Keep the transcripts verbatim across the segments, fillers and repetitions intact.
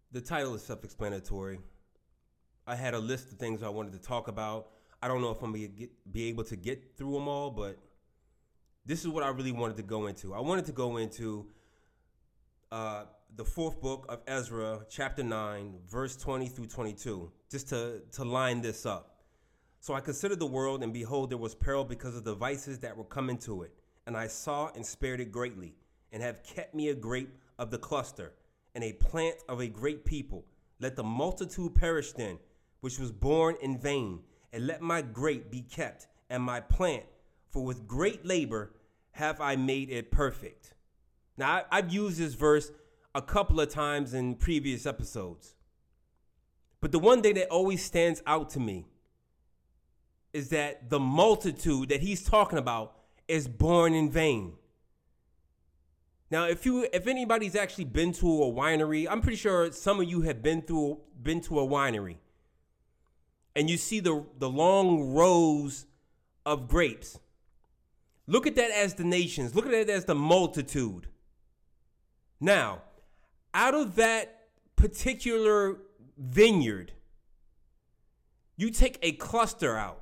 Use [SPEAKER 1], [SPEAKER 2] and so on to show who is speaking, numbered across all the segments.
[SPEAKER 1] The title is self-explanatory. I had a list of things I wanted to talk about. I don't know if I'm going to be able to get through them all, but this is what I really wanted to go into. I wanted to go into uh, the fourth book of Ezra, chapter nine, verse twenty through twenty-two, just to, to line this up. So I considered the world, and behold, there was peril because of the vices that were come into it. And I saw and spared it greatly, and have kept me a grape of the cluster, and a plant of a great people. Let the multitude perish then, which was born in vain, and let my grape be kept, and my plant, for with great labor have I made it perfect. Now, I, I've used this verse a couple of times in previous episodes, but the one thing that always stands out to me is that the multitude that he's talking about is born in vain. Now, if you, if anybody's actually been to a winery, I'm pretty sure some of you have been through, been to a winery, and you see the, the long rows of grapes. Look at that as the nations. Look at that as the multitude. Now, out of that particular vineyard, you take a cluster out,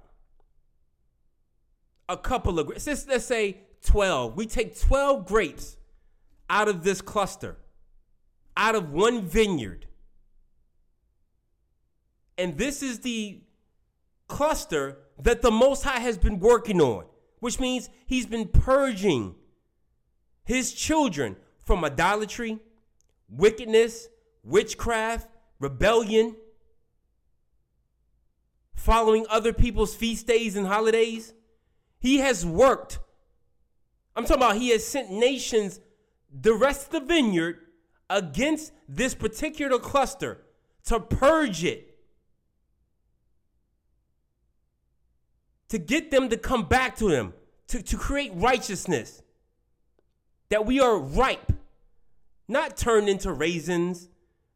[SPEAKER 1] a couple of grapes. Let's, let's say twelve. We take twelve grapes out of this cluster, out of one vineyard. And this is the cluster that the Most High has been working on, which means he's been purging his children from idolatry, wickedness, witchcraft, rebellion, following other people's feast days and holidays. He has worked. I'm talking about he has sent nations, the rest of the vineyard, against this particular cluster to purge it, to get them to come back to him, to, to create righteousness, that we are ripe, not turned into raisins,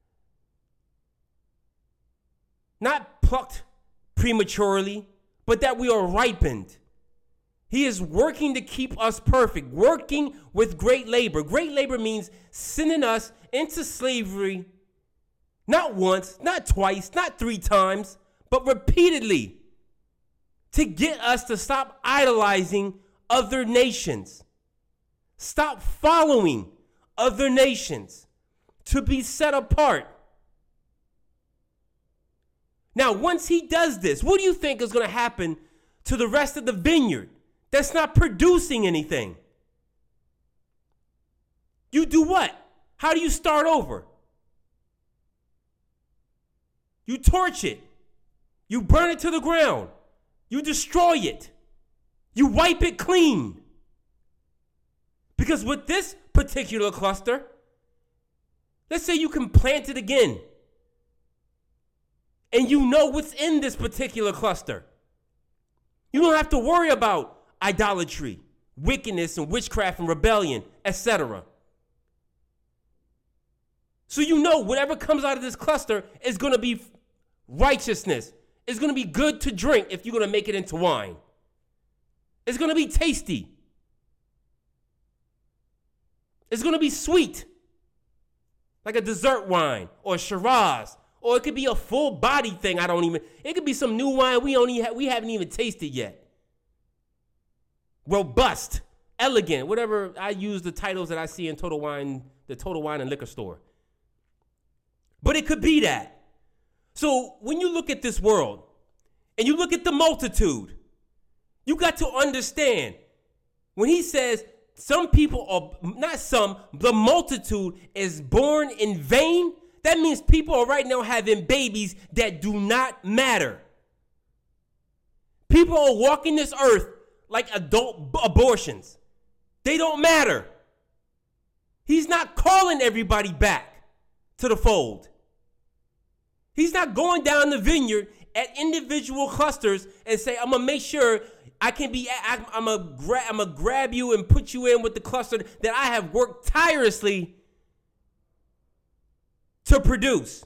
[SPEAKER 1] not plucked prematurely, but that we are ripened. He is working to keep us perfect, working with great labor. Great labor means sending us into slavery, not once, not twice, not three times, but repeatedly, to get us to stop idolizing other nations, stop following other nations, to be set apart. Now, once he does this, what do you think is going to happen to the rest of the vineyard that's not producing anything? You do what? How do you start over? You torch it. You burn it to the ground. You destroy it. You wipe it clean. Because with this particular cluster, let's say you can plant it again, and you know what's in this particular cluster. You don't have to worry about idolatry, wickedness, and witchcraft, and rebellion, et cetera. So you know whatever comes out of this cluster is going to be righteousness. It's going to be good to drink if you're going to make it into wine. It's going to be tasty. It's going to be sweet, like a dessert wine or Shiraz, or it could be a full body thing. I don't even. It could be some new wine we only ha- we haven't even tasted yet. Robust, elegant, whatever. I use the titles that I see in Total Wine, the Total Wine and Liquor Store. But it could be that. So when you look at this world and you look at the multitude, you got to understand when he says some people are, not some, the multitude is born in vain, that means people are right now having babies that do not matter. People are walking this earth like adult b- abortions. They don't matter. He's not calling everybody back to the fold. He's not going down the vineyard at individual clusters and say, I'm going to make sure I can be, I, I'm going to gra- I'm gonna grab you and put you in with the cluster that I have worked tirelessly to produce.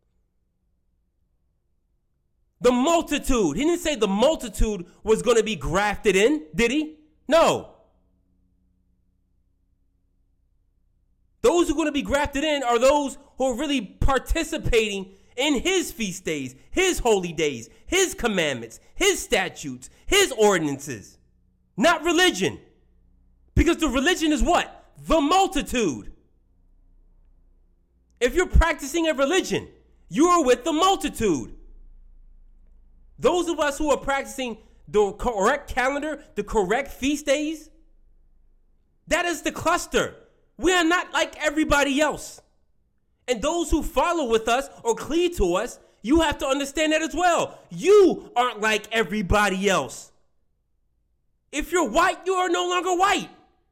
[SPEAKER 1] The multitude. He didn't say the multitude was going to be grafted in, did he? No. Those who are going to be grafted in are those who are really participating in his feast days, his holy days, his commandments, his statutes, his ordinances, not religion. Because the religion is what? The multitude. If you're practicing a religion, you are with the multitude. Those of us who are practicing the correct calendar, the correct feast days, that is the cluster. We are not like everybody else. And those who follow with us or cleave to us, you have to understand that as well. You aren't like everybody else. If you're white, you are no longer white.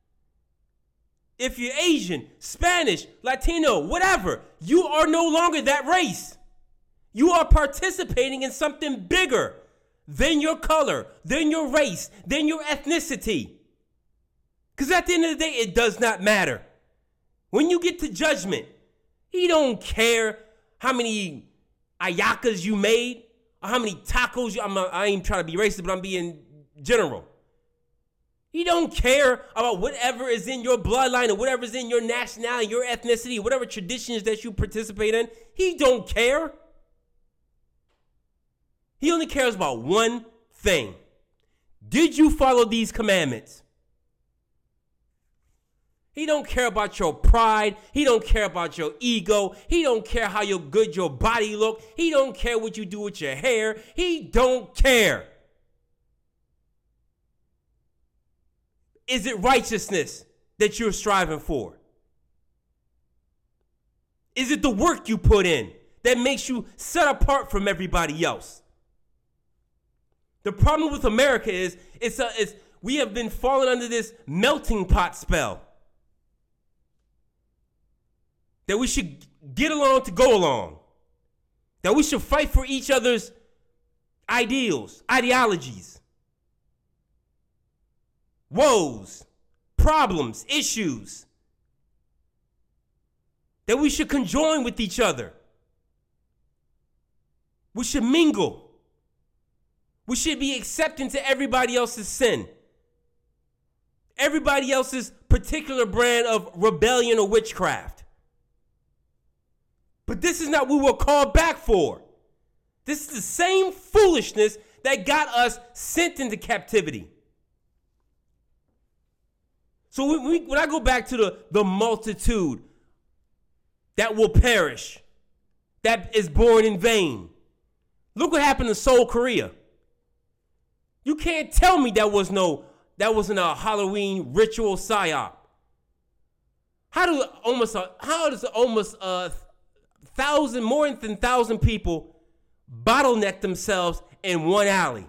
[SPEAKER 1] If you're Asian, Spanish, Latino, whatever, you are no longer that race. You are participating in something bigger than your color, than your race, than your ethnicity. Because at the end of the day, it does not matter. When you get to judgment, he don't care how many ayakas you made or how many tacos you, I'm not, I ain't trying to be racist, but I'm being general. He don't care about whatever is in your bloodline or whatever is in your nationality, your ethnicity, whatever traditions that you participate in. He don't care. He only cares about one thing. Did you follow these commandments? He don't care about your pride. He don't care about your ego. He don't care how your good your body look. He don't care what you do with your hair. He don't care. Is it righteousness that you're striving for? Is it the work you put in that makes you set apart from everybody else? The problem with America is it's a, it's, we have been falling under this melting pot spell. That we should get along to go along. That we should fight for each other's ideals, ideologies, woes, problems, issues. That we should conjoin with each other. We should mingle. We should be accepting to everybody else's sin. Everybody else's particular brand of rebellion or witchcraft. But this is not what we were called back for. This is the same foolishness that got us sent into captivity. So when, we, when I go back to the, the multitude that will perish, that is born in vain. Look what happened to Seoul, Korea. You can't tell me that was no, that wasn't a Halloween ritual psyop. How do almost a, how does almost a thousand, more than thousand people bottleneck themselves in one alley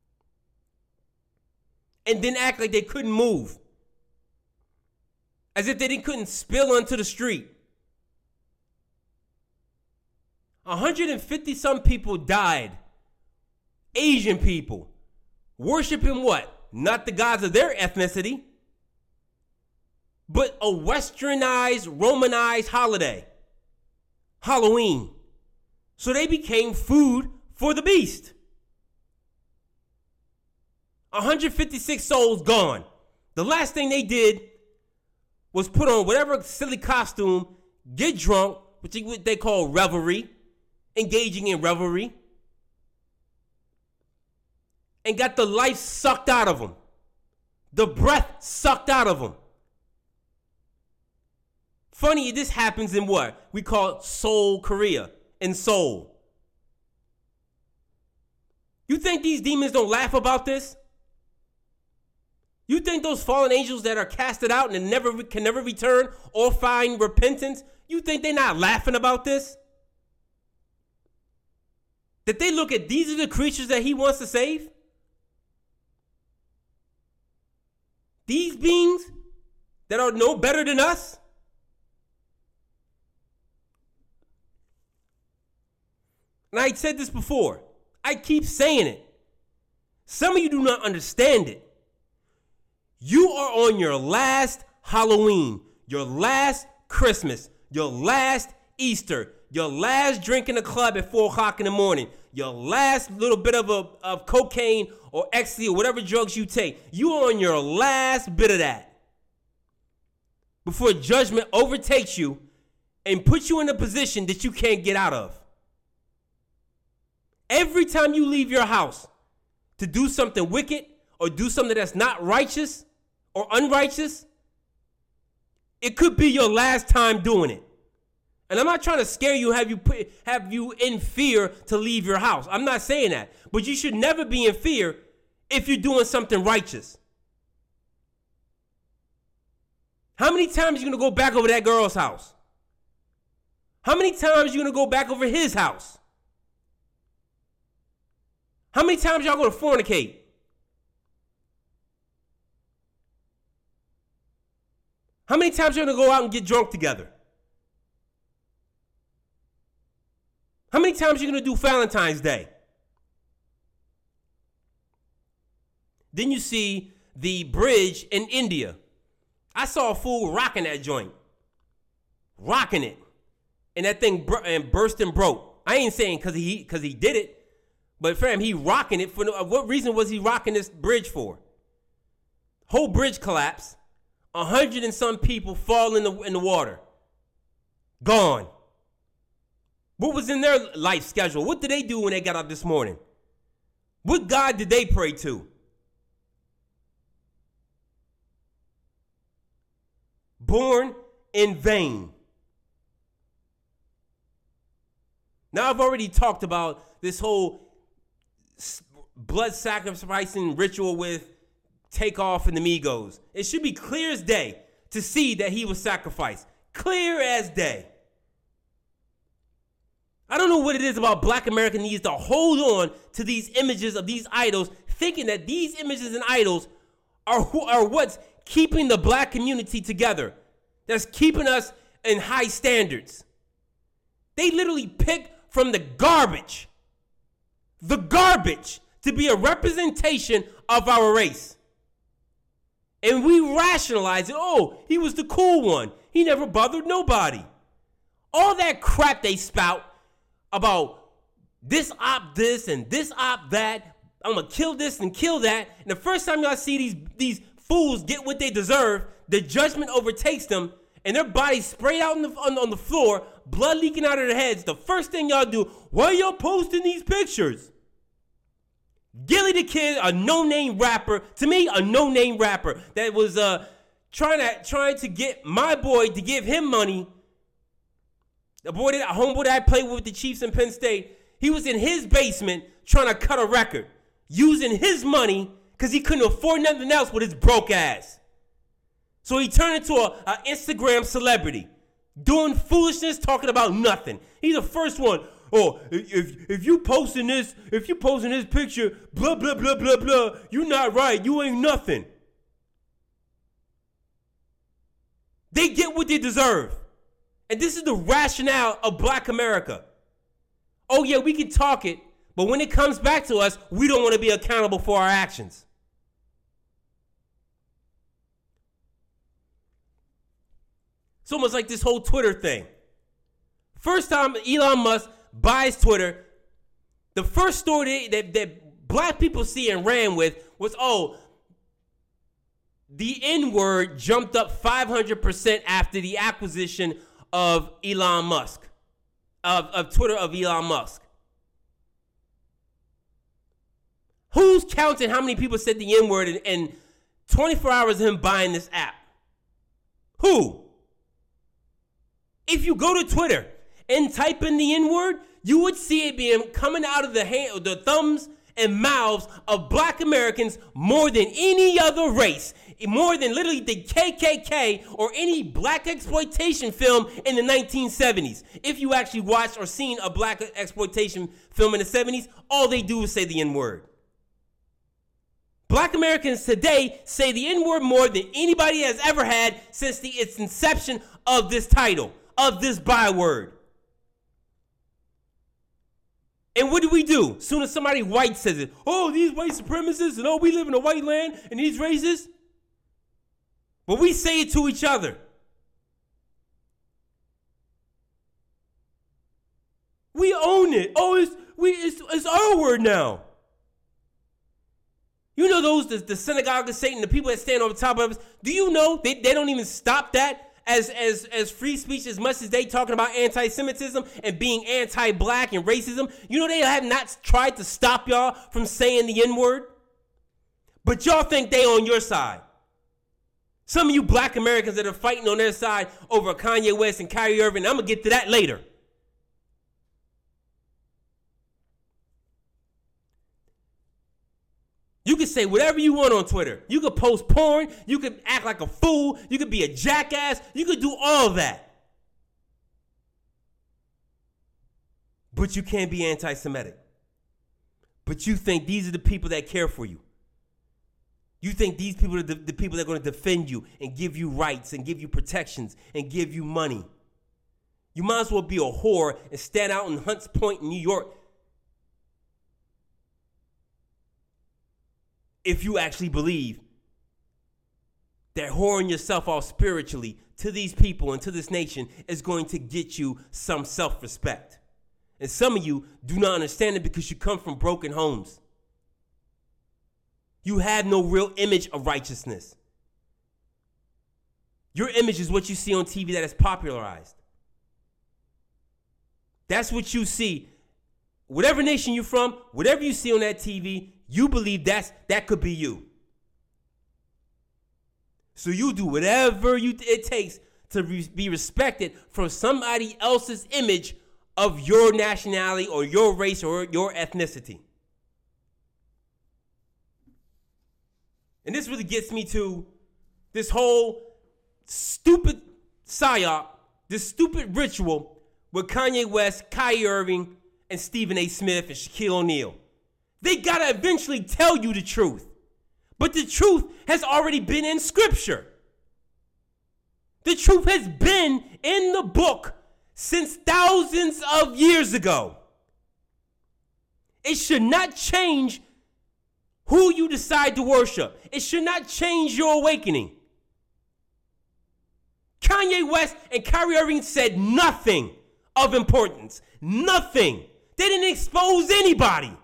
[SPEAKER 1] and then act like they couldn't move, as if they didn't, couldn't spill onto the street? one hundred fifty some people died, Asian people, worshiping what? Not the gods of their ethnicity, but a westernized, Romanized holiday, Halloween. So they became food for the beast. one hundred fifty-six souls gone. The last thing they did was put on whatever silly costume, get drunk, which they call revelry, engaging in revelry, and got the life sucked out of them. The breath sucked out of them. Funny, this happens in what we call Seoul, Korea, in Seoul. You think these demons don't laugh about this? You think those fallen angels that are casted out and never can never return or find repentance, you think they're not laughing about this? That they look at these are the creatures that he wants to save? These beings that are no better than us? And I said this before. I keep saying it. Some of you do not understand it. You are on your last Halloween, your last Christmas, your last Easter, your last drink in the club at four o'clock in the morning, your last little bit of, a, of cocaine or ecstasy or whatever drugs you take. You are on your last bit of that. before judgment overtakes you and puts you in a position that you can't get out of. Every time you leave your house to do something wicked or do something that's not righteous or unrighteous, it could be your last time doing it. And I'm not trying to scare you, have you put, have you in fear to leave your house. I'm not saying that. But you should never be in fear if you're doing something righteous. How many times are you going to go back over that girl's house? How many times are you going to go back over his house? How many times y'all going to fornicate? How many times are you going to go out and get drunk together? How many times are you going to do Valentine's Day? Then you see the bridge in India. I saw a fool rocking that joint. Rocking it. And that thing bur- and burst and broke. I ain't saying because he, because he did it. But fam, he rocking it for no, what reason was he rocking this bridge for? Whole bridge collapsed. A hundred and some people fall in the in the water. Gone. What was in their life schedule? What did they do when they got up this morning? What God did they pray to? Born in vain. Now I've already talked about this whole blood sacrificing ritual with Takeoff and the Migos. It should be clear as day to see that he was sacrificed. Clear as day. I don't know what it is about Black America needs to hold on to these images of these idols, thinking that these images and idols are, who, are what's keeping the Black community together. That's keeping us in high standards. They literally pick from the garbage, the garbage, to be a representation of our race. And we rationalize it. Oh, he was the cool one. He never bothered nobody. All that crap they spout about this op this and this op that. I'm going to kill this and kill that. And the first time y'all see these, these fools get what they deserve, the judgment overtakes them, and their bodies sprayed out on the, on, on the floor, blood leaking out of their heads. The first thing y'all do, why are y'all posting these pictures? Gilly the Kid, a no-name rapper, to me, a no-name rapper that was uh, trying to trying to get my boy to give him money. The boy that a homeboy that I played with the Chiefs in Penn State, he was in his basement trying to cut a record, using his money because he couldn't afford nothing else with his broke ass. So he turned into a, a Instagram celebrity, doing foolishness, talking about nothing. He's the first one. Oh, if if you posting this, if you posting this picture, blah, blah, blah, blah, blah, you not right. You ain't nothing. They get what they deserve. And this is the rationale of Black America. Oh, yeah, we can talk it, but when it comes back to us, we don't want to be accountable for our actions. It's almost like this whole Twitter thing. First time Elon Musk buys Twitter, the first story that, that Black people see and ran with was, oh, the N-word jumped up five hundred percent after the acquisition of Elon Musk, of, of Twitter of Elon Musk. Who's counting how many people said the N-word in, in twenty-four hours of him buying this app? Who? If you go to Twitter and type in the N-word, you would see it being coming out of the hand, the thumbs and mouths of Black Americans more than any other race, more than literally the K K K or any Black exploitation film in the nineteen seventies. If you actually watched or seen a Black exploitation film in the seventies, all they do is say the N-word. Black Americans today say the N-word more than anybody has ever had since the, its inception of this title, of this byword. And what do we do? As soon as somebody white says it, oh, these white supremacists, and oh, we live in a white land, and these racists. But we say it to each other. We own it. Oh, it's we it's, it's our word now. You know those, the, the synagogue of Satan, the people that stand on the top of us, do you know they, they don't even stop that as, as, as free speech as much as they talking about anti-Semitism and being anti-black and racism. You know they have not tried to stop y'all from saying the N-word. But y'all think they on your side. Some of you black Americans that are fighting on their side over Kanye West and Kyrie Irving, I'm going to get to that later. You can say whatever you want on Twitter. You could post porn. You could act like a fool. You could be a jackass. You could do all that. But you can't be anti-Semitic. But you think these are the people that care for you. You think these people are the, the people that are going to defend you and give you rights and give you protections and give you money. You might as well be a whore and stand out in Hunts Point in New York if you actually believe that whoring yourself out spiritually to these people and to this nation is going to get you some self-respect. And some of you do not understand it because you come from broken homes. You have no real image of righteousness. Your image is what you see on T V that is popularized. That's what you see. Whatever nation you're from, whatever you see on that T V, you believe that's that could be you. So you do whatever you it takes to re- be respected from somebody else's image of your nationality or your race or your ethnicity. And this really gets me to this whole stupid psyop, this stupid ritual with Kanye West, Kyrie Irving, and Stephen A. Smith and Shaquille O'Neal. They gotta eventually tell you the truth. But the truth has already been in Scripture. The truth has been in the book since thousands of years ago. It should not change who you decide to worship. It should not change your awakening. Kanye West and Kyrie Irving said nothing of importance. Nothing. They didn't expose anybody.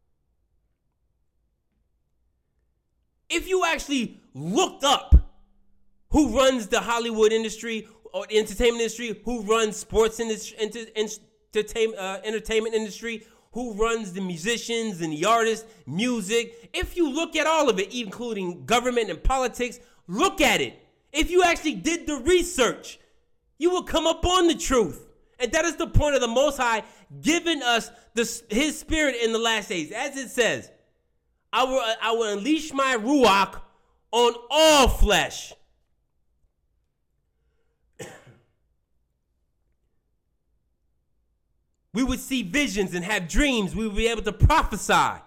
[SPEAKER 1] If you actually looked up who runs the Hollywood industry or the entertainment industry, who runs sports industry, entertainment, uh, entertainment industry, who runs the musicians and the artists, music. If you look at all of it, including government and politics, look at it. If you actually did the research, you will come up on the truth. And that is the point of the Most High giving us the, his spirit in the last days. As it says, I will, I will unleash my Ruach on all flesh. We would see visions and have dreams. We would be able to prophesy.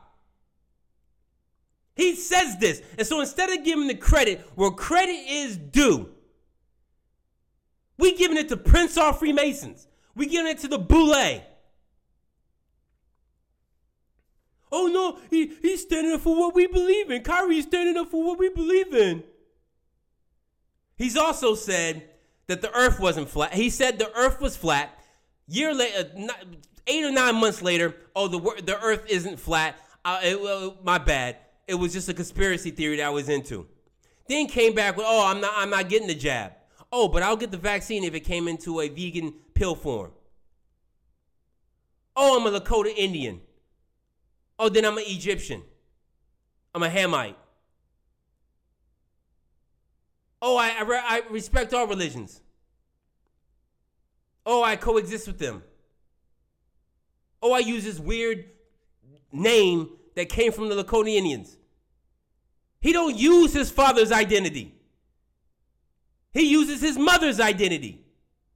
[SPEAKER 1] He says this. And so instead of giving the credit where credit is due, we giving it to Prince or Freemasons. We giving it to the Boule. Oh no, he, he's standing up for what we believe in. Kyrie's standing up for what we believe in. He's also said that the earth wasn't flat. He said the earth was flat. Year later, eight or nine months later, oh, the the earth isn't flat. Uh, it, well, my bad. It was just a conspiracy theory that I was into. Then came back with, oh, I'm not, I'm not getting the jab. Oh, but I'll get the vaccine if it came into a vegan pill form. Oh, I'm a Lakota Indian. Oh, then I'm an Egyptian. I'm a Hamite. Oh, I, I, I respect all religions. Oh, I coexist with them. Oh, I use this weird name that came from the Lakota Indians. He don't use his father's identity. He uses his mother's identity.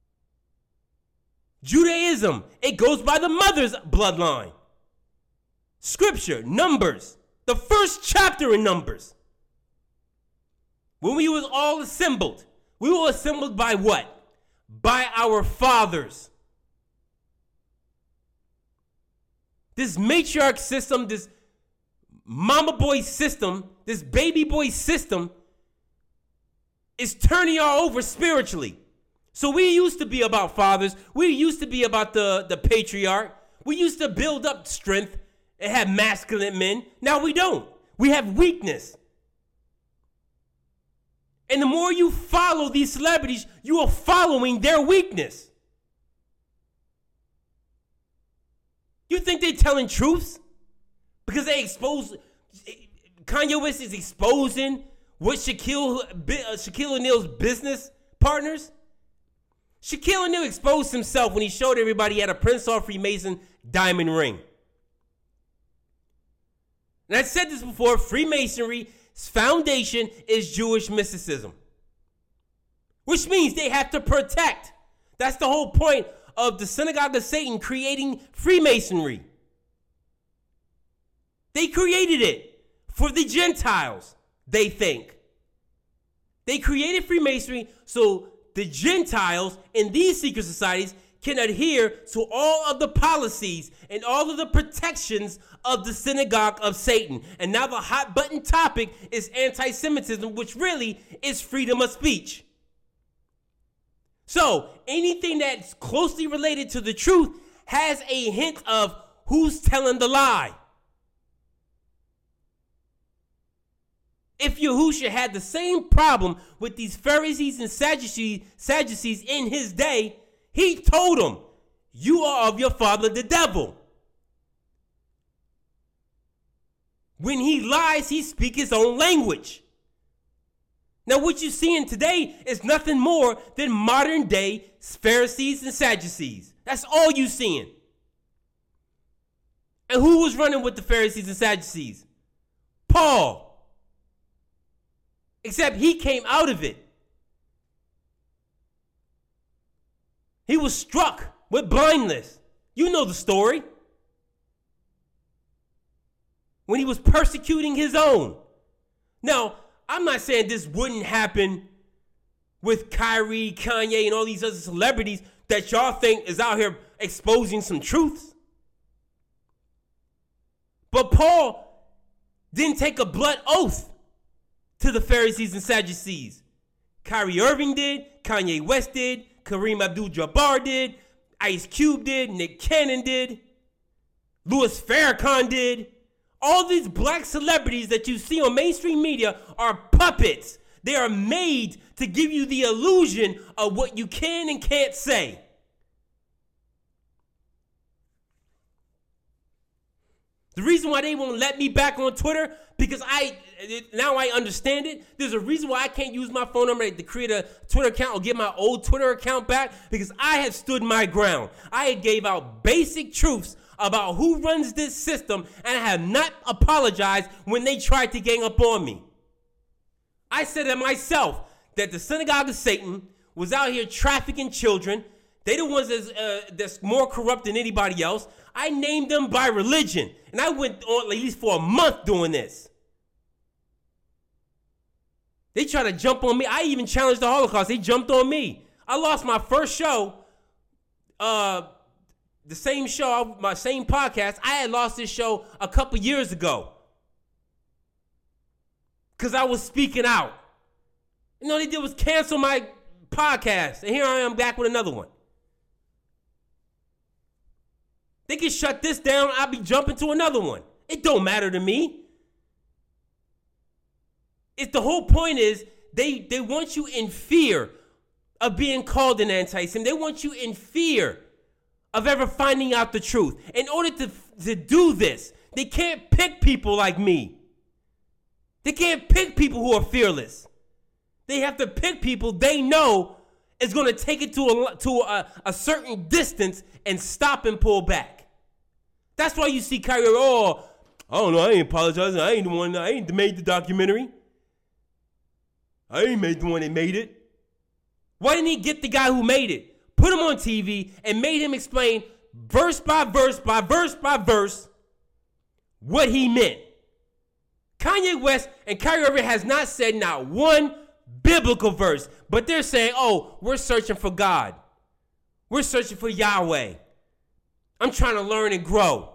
[SPEAKER 1] Judaism, it goes by the mother's bloodline. Scripture, Numbers, the first chapter in Numbers. When we was all assembled, we were assembled by what? By our fathers. This matriarch system, this mama boy system, this baby boy system is turning y'all over spiritually. So we used to be about fathers. We used to be about the, the patriarch. We used to build up strength and have masculine men. Now we don't. We have weakness. And the more you follow these celebrities, you are following their weakness. You think they're telling truths? Because they expose, Kanye West is exposing what Shaquille, uh, Shaquille O'Neal's business partners? Shaquille O'Neal exposed himself when he showed everybody he had a Prince Hall Freemason diamond ring. And I said this before, Freemasonry's foundation is Jewish mysticism. Which means they have to protect. That's the whole point of the Synagogue of Satan creating Freemasonry. They created it for the Gentiles, they think. They created Freemasonry so the Gentiles in these secret societies can adhere to all of the policies and all of the protections of the Synagogue of Satan. And now the hot button topic is anti-Semitism, which really is freedom of speech. So anything that's closely related to the truth has a hint of who's telling the lie. If Yahushua had the same problem with these Pharisees and Sadducees, Sadducees in his day, he told them, you are of your father the devil. When he lies, he speaks his own language. Now what you're seeing today is nothing more than modern day Pharisees and Sadducees. That's all you're seeing. And who was running with the Pharisees and Sadducees? Paul. Except he came out of it. He was struck with blindness. You know the story. When he was persecuting his own. Now, I'm not saying this wouldn't happen with Kyrie, Kanye, and all these other celebrities that y'all think is out here exposing some truths. But Paul didn't take a blood oath to the Pharisees and Sadducees. Kyrie Irving did, Kanye West did, Kareem Abdul-Jabbar did, Ice Cube did, Nick Cannon did, Louis Farrakhan did. All these black celebrities that you see on mainstream media are puppets. They are made to give you the illusion of what you can and can't say. The reason why they won't let me back on Twitter, because I now I understand it. There's a reason why I can't use my phone number to create a Twitter account or get my old Twitter account back, because I have stood my ground. I gave out basic truths about who runs this system, and I have not apologized when they tried to gang up on me. I said to myself that the Synagogue of Satan was out here trafficking children. They the ones that's, uh, that's more corrupt than anybody else. I named them by religion, and I went on at least for a month doing this. They tried to jump on me. I even challenged the Holocaust. They jumped on me. I lost my first show, uh, the same show, my same podcast. I had lost this show a couple years ago because I was speaking out. You know, all they did was cancel my podcast, and here I am back with another one. They can shut this down, I'll be jumping to another one. It don't matter to me. It's the whole point is they, they want you in fear of being called an anti-Semite. They want you in fear of ever finding out the truth. In order to, to do this, they can't pick people like me. They can't pick people who are fearless. They have to pick people they know is going to take it to a, to a, a certain distance and stop and pull back. That's why you see Kyrie, oh, I don't know, I ain't apologizing. I ain't the one, I ain't made the documentary. I ain't made the one that made it. Why didn't he get the guy who made it, put him on T V, and made him explain verse by verse by verse by verse what he meant? Kanye West and Kyrie Irving has not said not one biblical verse, but they're saying, oh, we're searching for God. We're searching for Yahweh. I'm trying to learn and grow.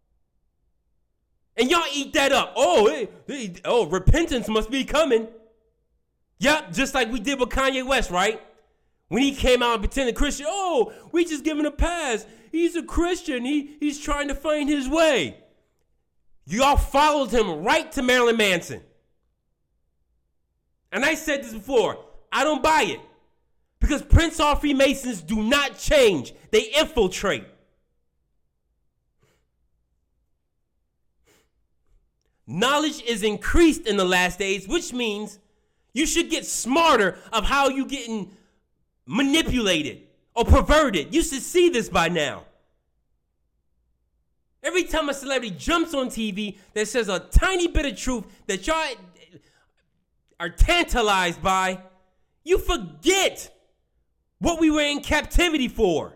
[SPEAKER 1] And y'all eat that up. Oh, hey, hey, oh, repentance must be coming. Yep, just like we did with Kanye West, right? When he came out and pretended Christian, oh, we just give him a pass. He's a Christian. He, he's trying to find his way. Y'all followed him right to Marilyn Manson. And I said this before, I don't buy it. Because Prince Hall Freemasons do not change. They infiltrate. Knowledge is increased in the last days, which means you should get smarter of how you getting manipulated or perverted. You should see this by now. Every time a celebrity jumps on T V that says a tiny bit of truth that y'all are tantalized by, you forget what we were in captivity for.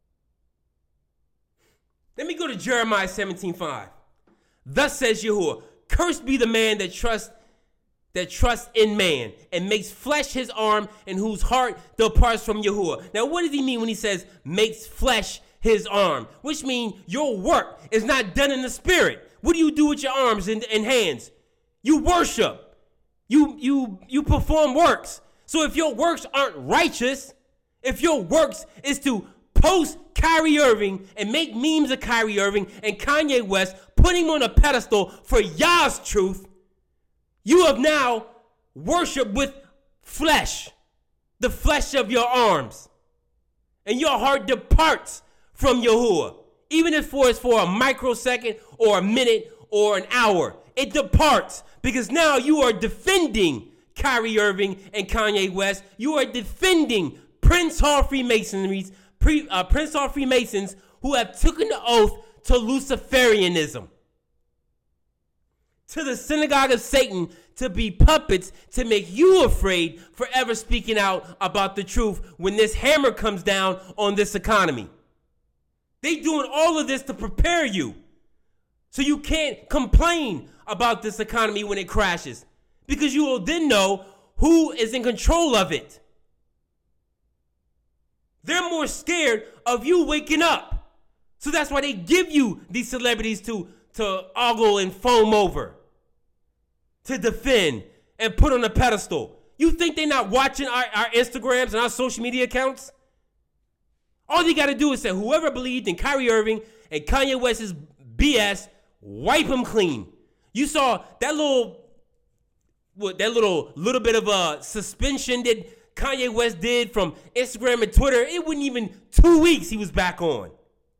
[SPEAKER 1] Let me go to Jeremiah seventeen five. Thus says Yahuwah, cursed be the man that trusts that trusts in man and makes flesh his arm and whose heart departs from Yahuwah. Now, what does he mean when he says makes flesh his arm? Which means your work is not done in the spirit. What do you do with your arms and, and hands? You worship. You, you, you perform works. So if your works aren't righteous, if your works is to post Kyrie Irving and make memes of Kyrie Irving and Kanye West, put him on a pedestal for Yah's truth, you have now worshiped with flesh, the flesh of your arms. And your heart departs from Yahuwah. Even if it's for a microsecond or a minute or an hour, it departs because now you are defending Kyrie Irving and Kanye West. You are defending Prince Hall Freemasons, pre, uh, Prince Hall Freemasons who have taken the oath to Luciferianism, to the synagogue of Satan, to be puppets to make you afraid forever speaking out about the truth when this hammer comes down on this economy. They doing all of this to prepare you so you can't complain about this economy when it crashes, because you will then know who is in control of it. They're more scared of you waking up. So that's why they give you these celebrities to, to ogle and foam over, to defend and put on a pedestal. You think they're not watching our, our Instagrams and our social media accounts? All you got to do is say, whoever believed in Kyrie Irving and Kanye West's B S, wipe them clean. You saw that little, what, that little, little bit of a suspension that Kanye West did from Instagram and Twitter. It wasn't even two weeks he was back on.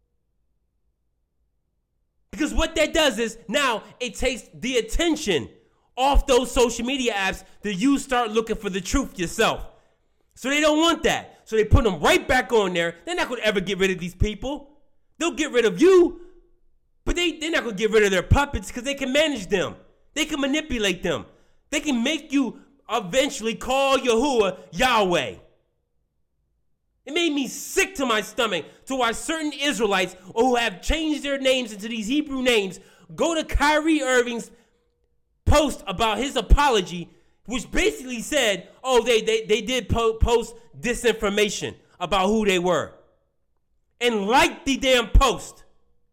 [SPEAKER 1] Because what that does is now it takes the attention off those social media apps that you start looking for the truth yourself. So they don't want that. So they put them right back on there. They're not going to ever get rid of these people. They'll get rid of you, but they, they're not going to get rid of their puppets because they can manage them. They can manipulate them. They can make you eventually call Yahuwah Yahweh. It made me sick to my stomach to watch certain Israelites who have changed their names into these Hebrew names go to Kyrie Irving's post about his apology, which basically said, oh, they they, they did po- post disinformation about who they were. And like the damn post.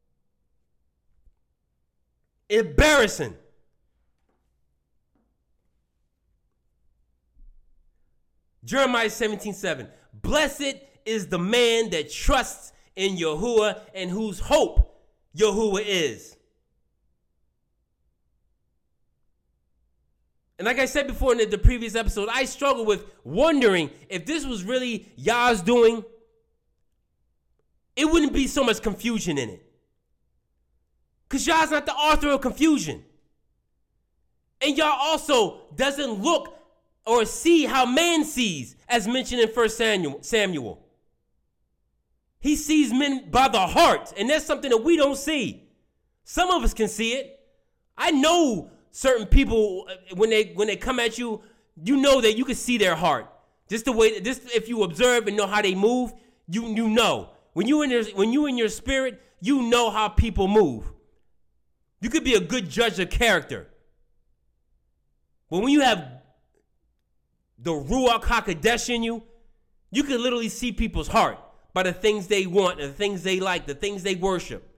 [SPEAKER 1] Embarrassing. Jeremiah seventeen seven. Blessed is the man that trusts in Yahuwah and whose hope Yahuwah is. And like I said before in the, the previous episode, I struggle with wondering if this was really Yah's doing. It wouldn't be so much confusion in it. Because Yah's not the author of confusion. And Yah also doesn't look or see how man sees, as mentioned in First Samuel. He sees men by the heart, and that's something that we don't see. Some of us can see it. I know certain people, when they when they come at you, you know that you can see their heart. Just the way, just if you observe and know how they move, you you know. When you in your when you in your spirit, you know how people move. You could be a good judge of character. But when you have the Ruach HaKodesh in you, you can literally see people's heart by the things they want, and the things they like, the things they worship.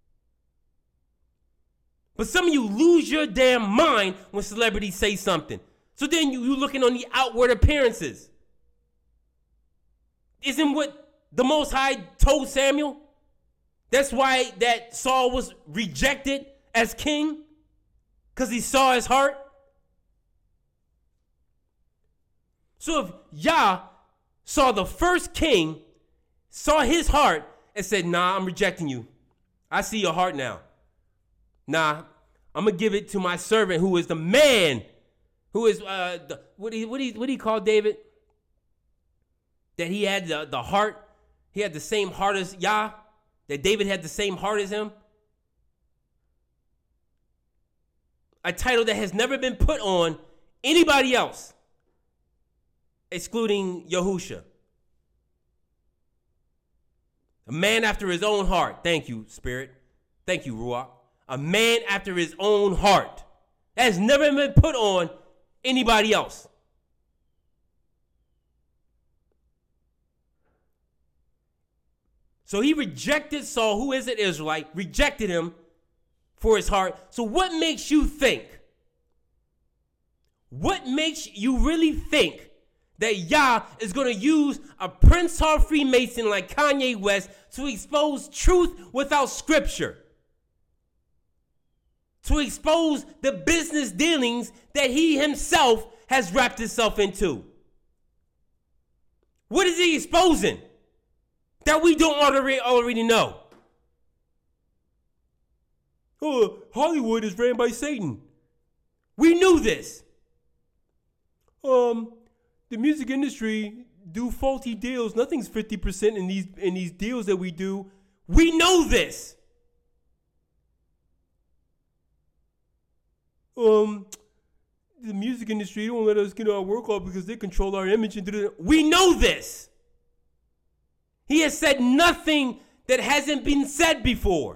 [SPEAKER 1] But some of you lose your damn mind when celebrities say something. So then you, you're looking on the outward appearances. Isn't what the Most High told Samuel? That's why that Saul was rejected as king, because he saw his heart. So if Yah saw the first king, saw his heart, and said, nah, I'm rejecting you. I see your heart now. Nah, I'm going to give it to my servant who is the man, who is, uh, the, what, do you, what, do you, what do you call David? That he had the, the heart, he had the same heart as Yah, that David had the same heart as him. A title that has never been put on anybody else, excluding Yahusha. A man after his own heart. Thank you, Spirit. Thank you, Ruach. A man after his own heart. That has never been put on anybody else. So he rejected Saul, who is an Israelite, rejected him for his heart. So what makes you think? What makes you really think that Yah is going to use a Prince Hall Freemason like Kanye West to expose truth without scripture? To expose the business dealings that he himself has wrapped himself into? What is he exposing that we don't already, already know? Oh, Hollywood is ran by Satan. We knew this. Um, the music industry do faulty deals. Nothing's fifty percent in these in these deals that we do. We know this. Um, the music industry don't let us get our work off because they control our image and do the. We know this. He has said nothing that hasn't been said before.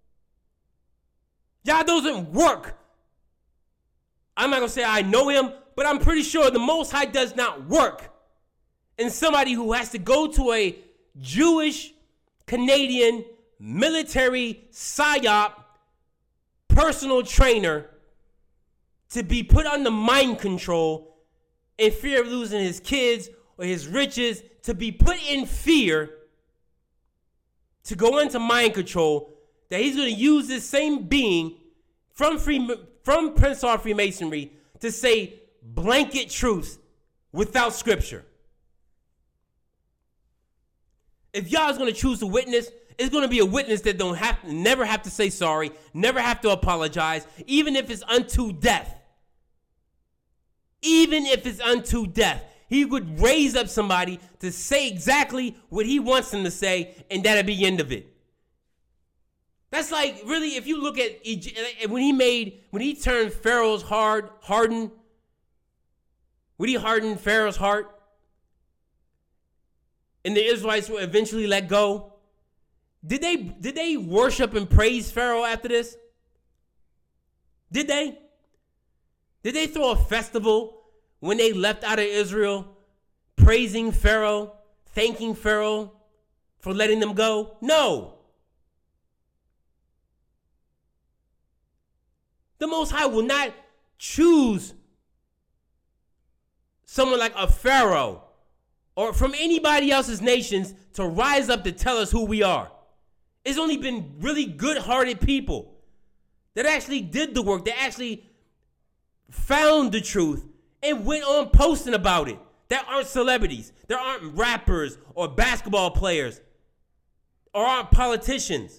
[SPEAKER 1] Yah doesn't work. I'm not going to say I know him, but I'm pretty sure the Most High does not work in somebody who has to go to a Jewish, Canadian, military, psyop, personal trainer to be put under mind control in fear of losing his kids or his riches, to be put in fear, to go into mind control, that he's going to use this same being from free, from Prince Hall Freemasonry to say blanket truths without scripture. If y'all is going to choose to witness, it's going to be a witness that don't have to, never have to say sorry, never have to apologize, even if it's unto death. Even if it's unto death. He would raise up somebody to say exactly what he wants them to say, and that'll be the end of it. That's like, really, if you look at Egypt, when he made, when he turned Pharaoh's heart, hardened, when he hardened Pharaoh's heart, and the Israelites were eventually let go, did they, did they worship and praise Pharaoh after this? Did they? Did they throw a festival when they left out of Israel, praising Pharaoh, thanking Pharaoh for letting them go? No. The Most High will not choose someone like a Pharaoh or from anybody else's nations to rise up to tell us who we are. It's only been really good-hearted people that actually did the work, that actually found the truth and went on posting about it. There aren't celebrities. There aren't rappers or basketball players or aren't politicians.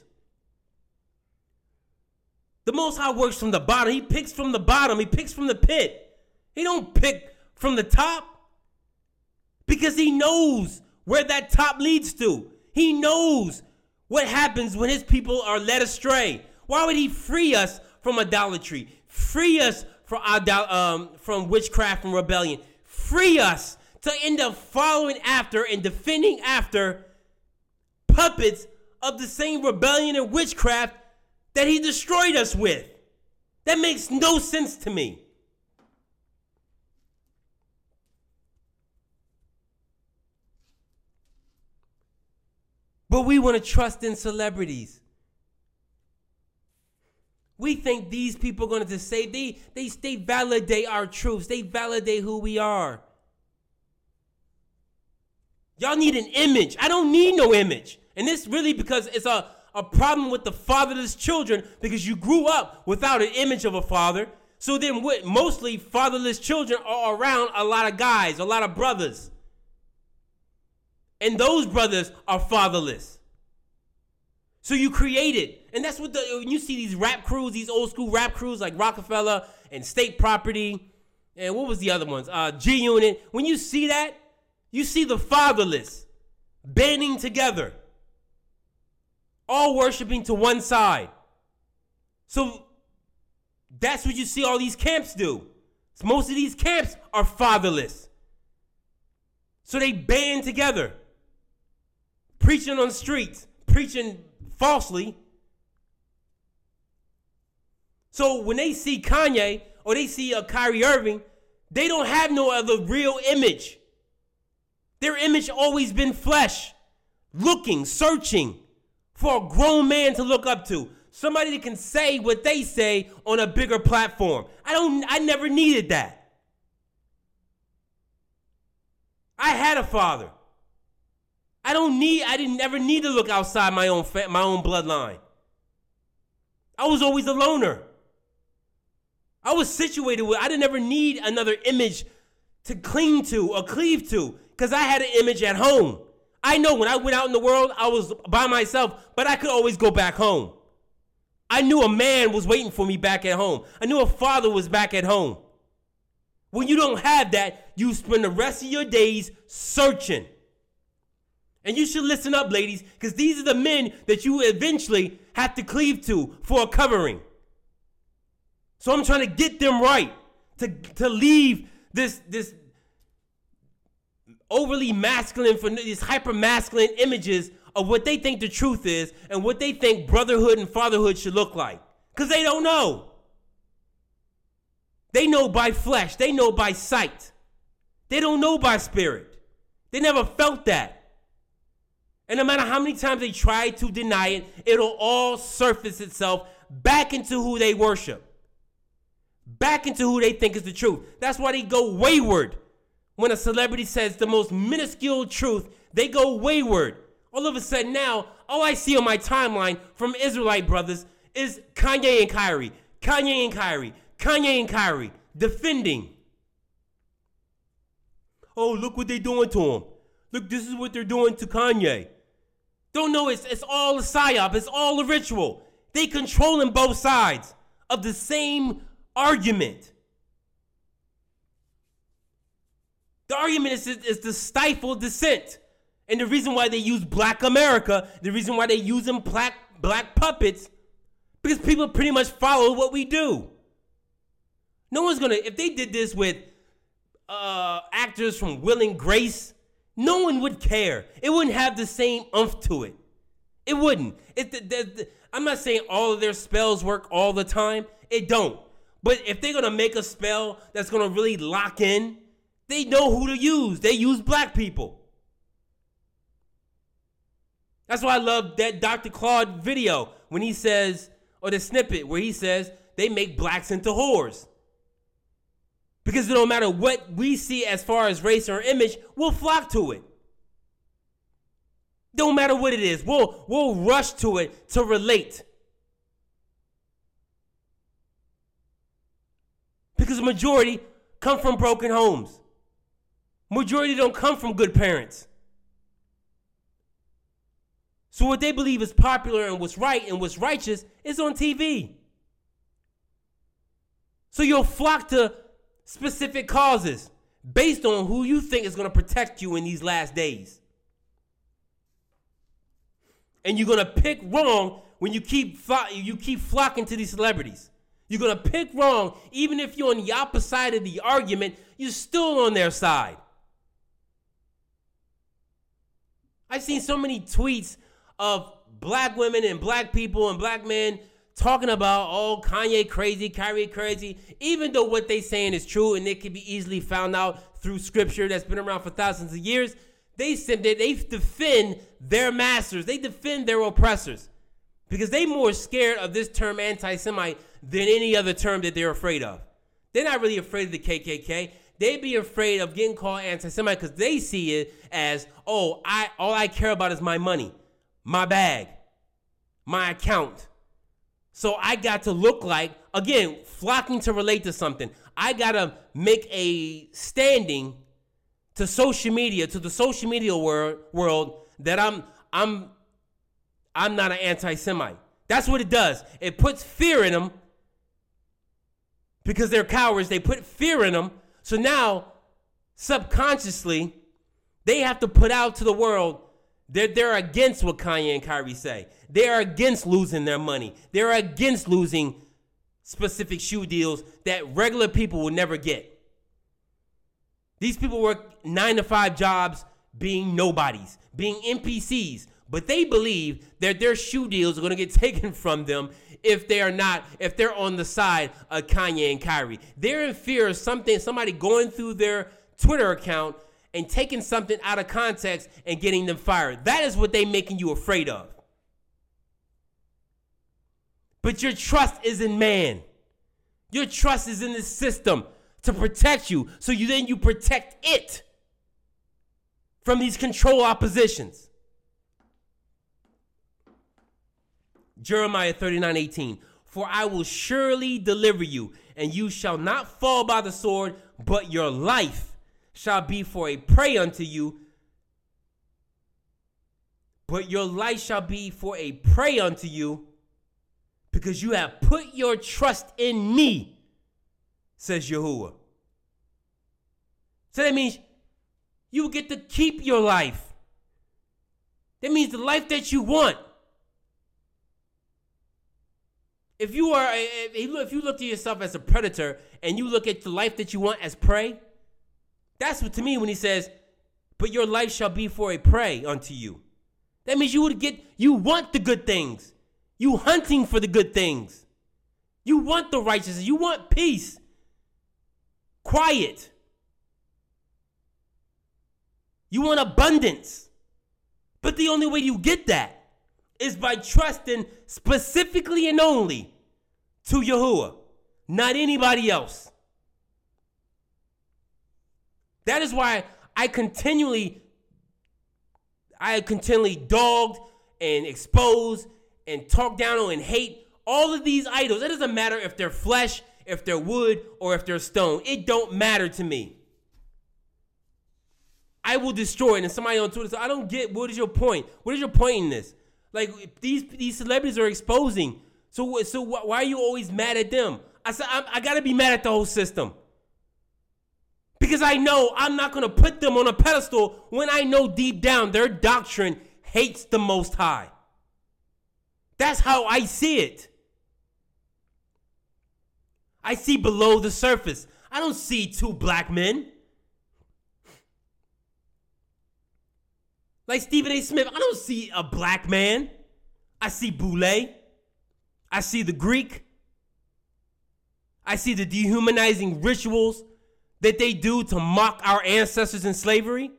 [SPEAKER 1] The Most High works from the bottom. He picks from the bottom. He picks from the pit. He don't pick from the top because he knows where that top leads to. He knows what happens when his people are led astray. Why would he free us from idolatry? Free us from, um, from witchcraft and rebellion. Free us to end up following after and defending after puppets of the same rebellion and witchcraft that he destroyed us with. That makes no sense to me. But we want to trust in celebrities. We think these people are going to say, they, they, they validate our truths. They validate who we are. Y'all need an image. I don't need no image. And this really because it's a, a problem with the fatherless children, because you grew up without an image of a father. So then what, mostly fatherless children are around a lot of guys, a lot of brothers. And those brothers are fatherless. So you create it. And that's what the, when you see these rap crews, these old school rap crews like Rockefeller and State Property, and what was the other ones? Uh, G-Unit. When you see that, you see the fatherless banding together, all worshiping to one side. So that's what you see all these camps do. So most of these camps are fatherless. So they band together, preaching on the streets, preaching falsely. So when they see Kanye or they see uh, Kyrie Irving, they don't have no other real image. Their image always been flesh, looking, searching for a grown man to look up to. Somebody that can say what they say on a bigger platform. I don't, I never needed that. I had a father. I don't need, I didn't ever need to look outside my own, my own bloodline. I was always a loner. I was situated with, I didn't ever need another image to cling to or cleave to because I had an image at home. I know when I went out in the world, I was by myself, but I could always go back home. I knew a man was waiting for me back at home. I knew a father was back at home. When you don't have that, you spend the rest of your days searching. And you should listen up, ladies, because these are the men that you eventually have to cleave to for a covering. So I'm trying to get them right, to, to leave this, this overly masculine, for these hyper masculine images of what they think the truth is and what they think brotherhood and fatherhood should look like. Because they don't know. They know by flesh. They know by sight. They don't know by spirit. They never felt that. And no matter how many times they try to deny it, it'll all surface itself back into who they worship. Back into who they think is the truth. That's why they go wayward. When a celebrity says the most minuscule truth, they go wayward. All of a sudden now, all I see on my timeline from Israelite brothers is Kanye and Kyrie, Kanye and Kyrie, Kanye and Kyrie defending. Oh, look what they're doing to him. Look, this is what they're doing to Kanye. Don't know, it's, it's all a psyop. It's all a ritual. They controlling both sides of the same argument. The argument is, is to stifle dissent. And the reason why they use Black America, the reason why they use them black, black puppets, because people pretty much follow what we do. No one's going to, if they did this with uh, actors from Will and Grace, no one would care. It wouldn't have the same oomph to it. It wouldn't. It, the, the, the, I'm not saying all of their spells work all the time. It don't. But if they're going to make a spell that's going to really lock in, they know who to use. They use black people. That's why I love that Doctor Claude video when he says, or the snippet where he says, they make blacks into whores. Because no matter what we see as far as race or image, we'll flock to it. Don't matter what it is. We'll, we'll rush to it to relate. Because the majority come from broken homes. Majority don't come from good parents. So what they believe is popular and what's right and what's righteous is on T V. So you'll flock to specific causes based on who you think is going to protect you in these last days. And you're going to pick wrong when you keep flo- you keep flocking to these celebrities. You're going to pick wrong even if you're on the opposite side of the argument, you're still on their side. I've seen so many tweets of black women and black people and black men talking about, oh, Kanye crazy, Kyrie crazy, even though what they saying is true and it can be easily found out through scripture that's been around for thousands of years. They simply, they defend their masters. They defend their oppressors because they more scared of this term anti-Semite than any other term that they're afraid of. They're not really afraid of the K K K. They'd be afraid of getting called anti-Semite because they see it as, oh, I all I care about is my money, my bag, my account. So I got to look like, again, flocking to relate to something. I got to make a standing to social media, to the social media world, world that I'm I'm I'm not an anti-Semite. That's what it does. It puts fear in them because they're cowards. They put fear in them. So now, subconsciously, they have to put out to the world that they're against what Kanye and Kyrie say. They're against losing their money. They're against losing specific shoe deals that regular people will never get. These people work nine to five jobs being nobodies, being N P Cs, but they believe that their shoe deals are going to get taken from them if they are not, if they're on the side of Kanye and Kyrie. They're in fear of something, somebody going through their Twitter account and taking something out of context and getting them fired. That is what they're making you afraid of. But your trust is in man. Your trust is in the system to protect you. So you then you protect it from these control oppositions. Jeremiah thirty-nine eighteen. For I will surely deliver you, and you shall not fall by the sword, but your life shall be for a prey unto you. But your life shall be for a prey unto you, because you have put your trust in me, says Yahuwah. So that means you get to keep your life. That means the life that you want. If you are, if you look at yourself as a predator and you look at the life that you want as prey, that's what to me when he says, but your life shall be for a prey unto you. That means you would get, you want the good things. You hunting for the good things. You want the righteousness. You want peace. Quiet. You want abundance. But the only way you get that is by trusting specifically and only to Yahuwah, not anybody else. That is why I continually, I continually dogged and exposed and talk down on and hate all of these idols. It doesn't matter if they're flesh, if they're wood, or if they're stone. It don't matter to me. I will destroy it. And somebody on Twitter said, I don't get, what is your point? What is your point in this? Like, these these celebrities are exposing. So, so why are you always mad at them? I said, I, I got to be mad at the whole system. Because I know I'm not going to put them on a pedestal when I know deep down their doctrine hates the Most High. That's how I see it. I see below the surface. I don't see two black men. Like Stephen A. Smith, I don't see a black man. I see Boule. I see the Greek. I see the dehumanizing rituals that they do to mock our ancestors in slavery.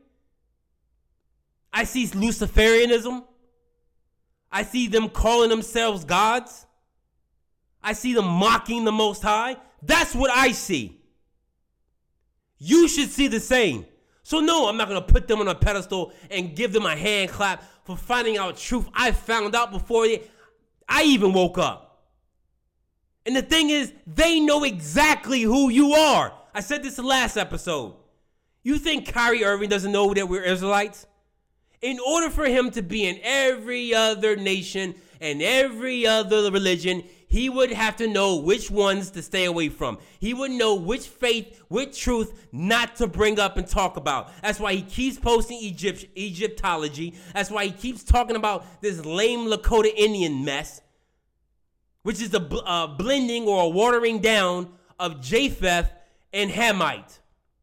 [SPEAKER 1] I see Luciferianism. I see them calling themselves gods. I see them mocking the Most High. That's what I see. You should see the same. So no, I'm not going to put them on a pedestal and give them a hand clap for finding out truth I found out before they, I even woke up. And the thing is, they know exactly who you are. I said this the last episode. You think Kyrie Irving doesn't know that we're Israelites? In order for him to be in every other nation and every other religion, he would have to know which ones to stay away from. He would know which faith, which truth not to bring up and talk about. That's why he keeps posting Egypt, Egyptology. That's why he keeps talking about this lame Lakota Indian mess, which is a uh, blending or a watering down of Japheth and Hamite.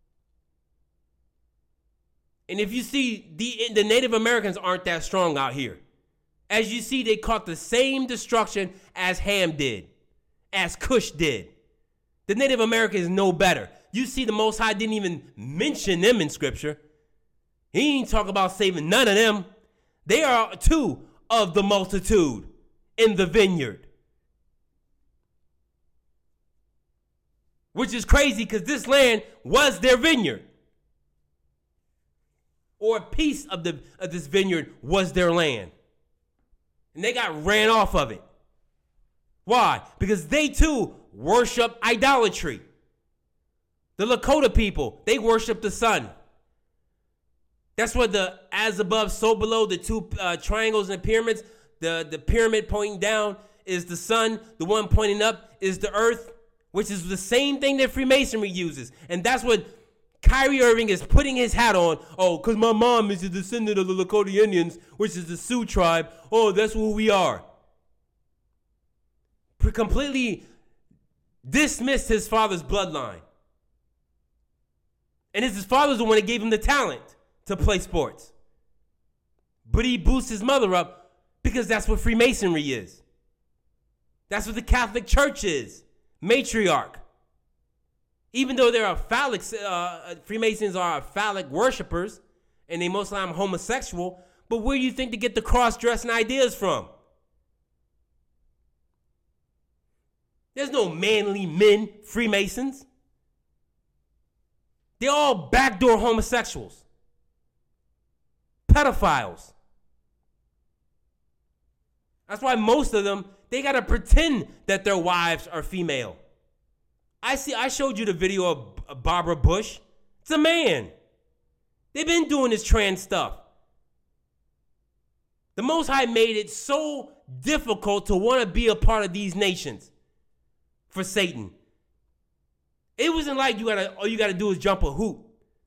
[SPEAKER 1] And if you see, the, the Native Americans aren't that strong out here. As you see, they caught the same destruction as Ham did, as Cush did. The Native Americans know better. You see, the Most High didn't even mention them in Scripture. He didn't talk about saving none of them. They are two of the multitude in the vineyard. Which is crazy because this land was their vineyard. Or a piece of, the, of this vineyard was their land. And they got ran off of it. Why? Because they too worship idolatry. The Lakota people, they worship the sun. That's what the as above, so below, the two uh, triangles and the pyramids, the, the pyramid pointing down is the sun. The one pointing up is the earth, which is the same thing that Freemasonry uses. And that's what Kyrie Irving is putting his hat on. Oh, because my mom is a descendant of the Lakota Indians, which is the Sioux tribe. Oh, that's who we are. Completely dismissed his father's bloodline. And his father's the one that gave him the talent to play sports. But he boosts his mother up because that's what Freemasonry is. That's what the Catholic Church is. Matriarch. Even though there are phallic, uh, Freemasons are phallic worshipers, and they most of the time homosexual, but where do you think they get the cross-dressing ideas from? There's no manly men Freemasons. They're all backdoor homosexuals. Pedophiles. That's why most of them, they got to pretend that their wives are female. I see. I showed you the video of Barbara Bush. It's a man. They've been doing this trans stuff. The Most High made it so difficult to want to be a part of these nations for Satan. It wasn't like you gotta all you gotta do is jump a hoop.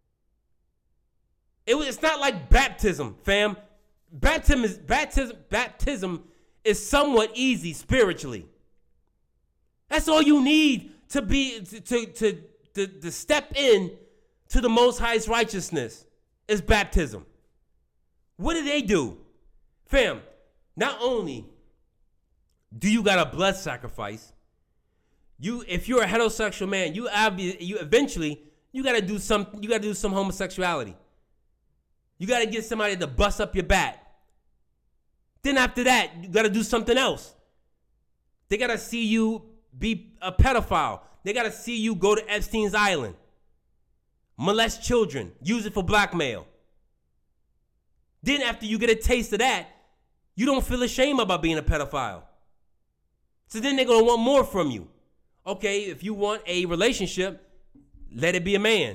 [SPEAKER 1] It was. It's not like baptism, fam. Baptism is baptism. Baptism is somewhat easy spiritually. That's all you need to be to to to, to, to step in to the Most High's righteousness is baptism. What do they do, fam? Not only do you got a blood sacrifice, you if you're a heterosexual man, you obviously you eventually you gotta do some you gotta do some homosexuality. You gotta get somebody to bust up your back. Then after that, you gotta do something else. They gotta see you be a pedophile. They gotta see you go to Epstein's Island, molest children, use it for blackmail. Then after you get a taste of that, you don't feel ashamed about being a pedophile. So then they're gonna want more from you. Okay, if you want a relationship, let it be a man.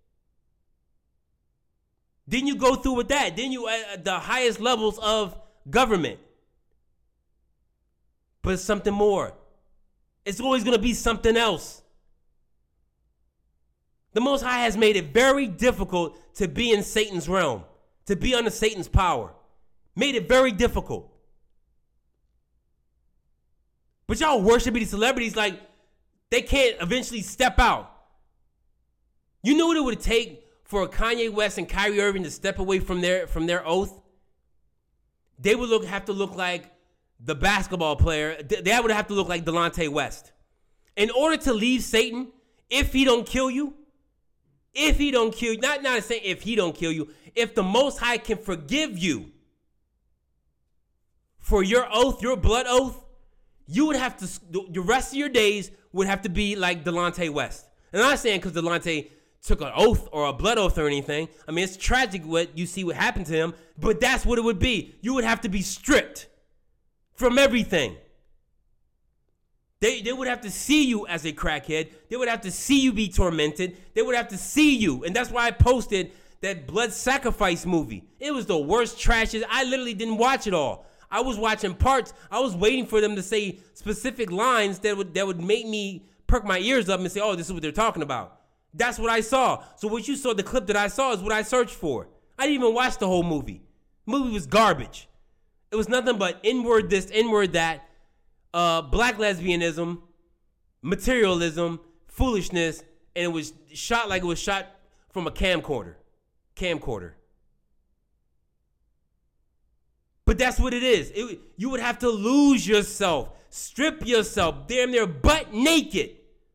[SPEAKER 1] Then you go through with that. Then you at the highest levels of government. But it's something more. It's always going to be something else. The Most High has made it very difficult to be in Satan's realm, to be under Satan's power. Made it very difficult. But y'all worship these celebrities like they can't eventually step out. You know what it would take for Kanye West and Kyrie Irving to step away from their from their oath? They would look have to look like the basketball player. They would have to look like Delonte West. In order to leave Satan, if he don't kill you, if he don't kill you, not, not saying if he don't kill you, if the Most High can forgive you for your oath, your blood oath, you would have to, the rest of your days would have to be like Delonte West. And I'm not saying because Delonte took an oath or a blood oath or anything. I mean, it's tragic what you see what happened to him, but that's what it would be. You would have to be stripped from everything. They, they would have to see you as a crackhead. They would have to see you be tormented. They would have to see you. And that's why I posted that blood sacrifice movie. It was the worst trash. I literally didn't watch it all. I was watching parts. I was waiting for them to say specific lines that would that would make me perk my ears up and say, oh, this is what they're talking about. That's what I saw. So what you saw, the clip that I saw is what I searched for. I didn't even watch the whole movie. The movie was garbage. It was nothing but inward this, inward that, uh, black lesbianism, materialism, foolishness, and it was shot like it was shot from a camcorder. Camcorder. But that's what it is. It, you would have to lose yourself, strip yourself, damn near butt naked,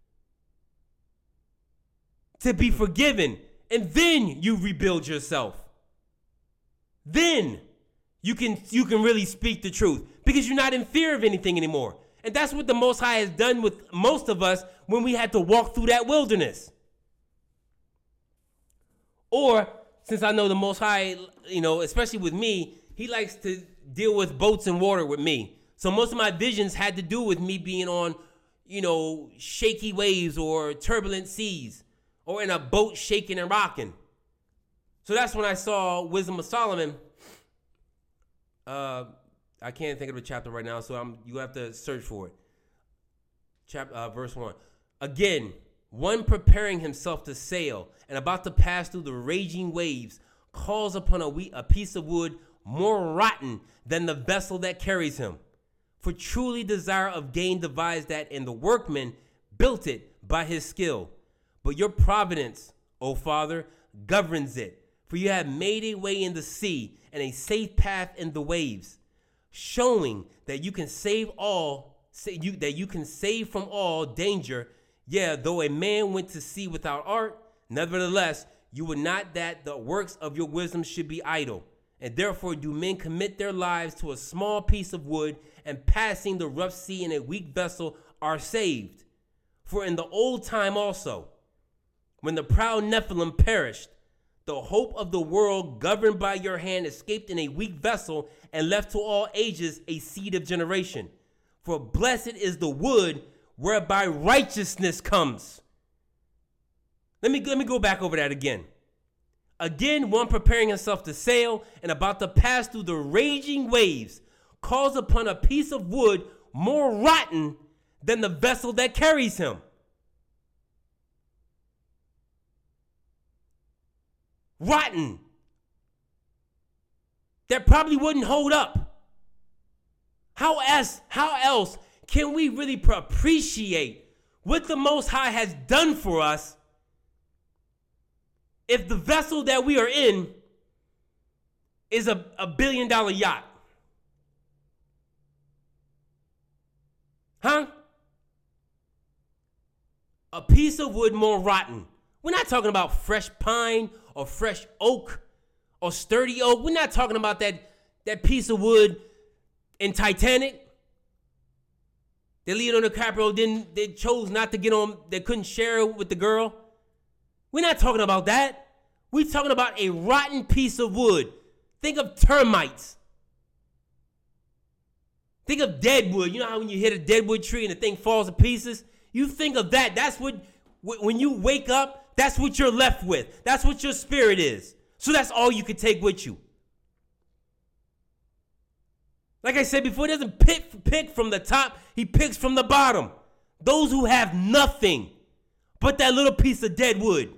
[SPEAKER 1] to be forgiven, and then you rebuild yourself. Then you can you can really speak the truth because you're not in fear of anything anymore. And that's what the Most High has done with most of us when we had to walk through that wilderness. Or, since I know the Most High, you know, especially with me, he likes to deal with boats and water with me. So most of my visions had to do with me being on, you know, shaky waves or turbulent seas or in a boat shaking and rocking. So that's when I saw Wisdom of Solomon. Uh, I can't think of the chapter right now, so I'm you have to search for it. Chapter uh, verse one. Again, one preparing himself to sail and about to pass through the raging waves calls upon a, we- a piece of wood more rotten than the vessel that carries him. For truly desire of gain devised that, and the workman built it by his skill. But your providence, O Father, governs it. For you have made a way in the sea and a safe path in the waves, showing that you can save all, say you, that you can save from all danger. Yeah, though a man went to sea without art, nevertheless, you would not that the works of your wisdom should be idle. And therefore do men commit their lives to a small piece of wood, and passing the rough sea in a weak vessel are saved. For in the old time also, when the proud Nephilim perished, the hope of the world governed by your hand escaped in a weak vessel and left to all ages a seed of generation. For blessed is the wood whereby righteousness comes. Let me, let me go back over that again. Again, one preparing himself to sail and about to pass through the raging waves calls upon a piece of wood more rotten than the vessel that carries him. Rotten. That probably wouldn't hold up. How else, how else can we really appreciate what the Most High has done for us if the vessel that we are in is a, a billion dollar yacht? Huh? A piece of wood more rotten. We're not talking about fresh pine or fresh oak or sturdy oak. We're not talking about that, that piece of wood in Titanic that Leonardo DiCaprio didn't, they chose not to get on, they couldn't share it with the girl. We're not talking about that. We're talking about a rotten piece of wood. Think of termites. Think of dead wood. You know how when you hit a deadwood tree and the thing falls to pieces? You think of that. That's what, when you wake up, that's what you're left with. That's what your spirit is. So that's all you could take with you. Like I said before, he doesn't pick, pick from the top. He picks from the bottom. Those who have nothing but that little piece of dead wood.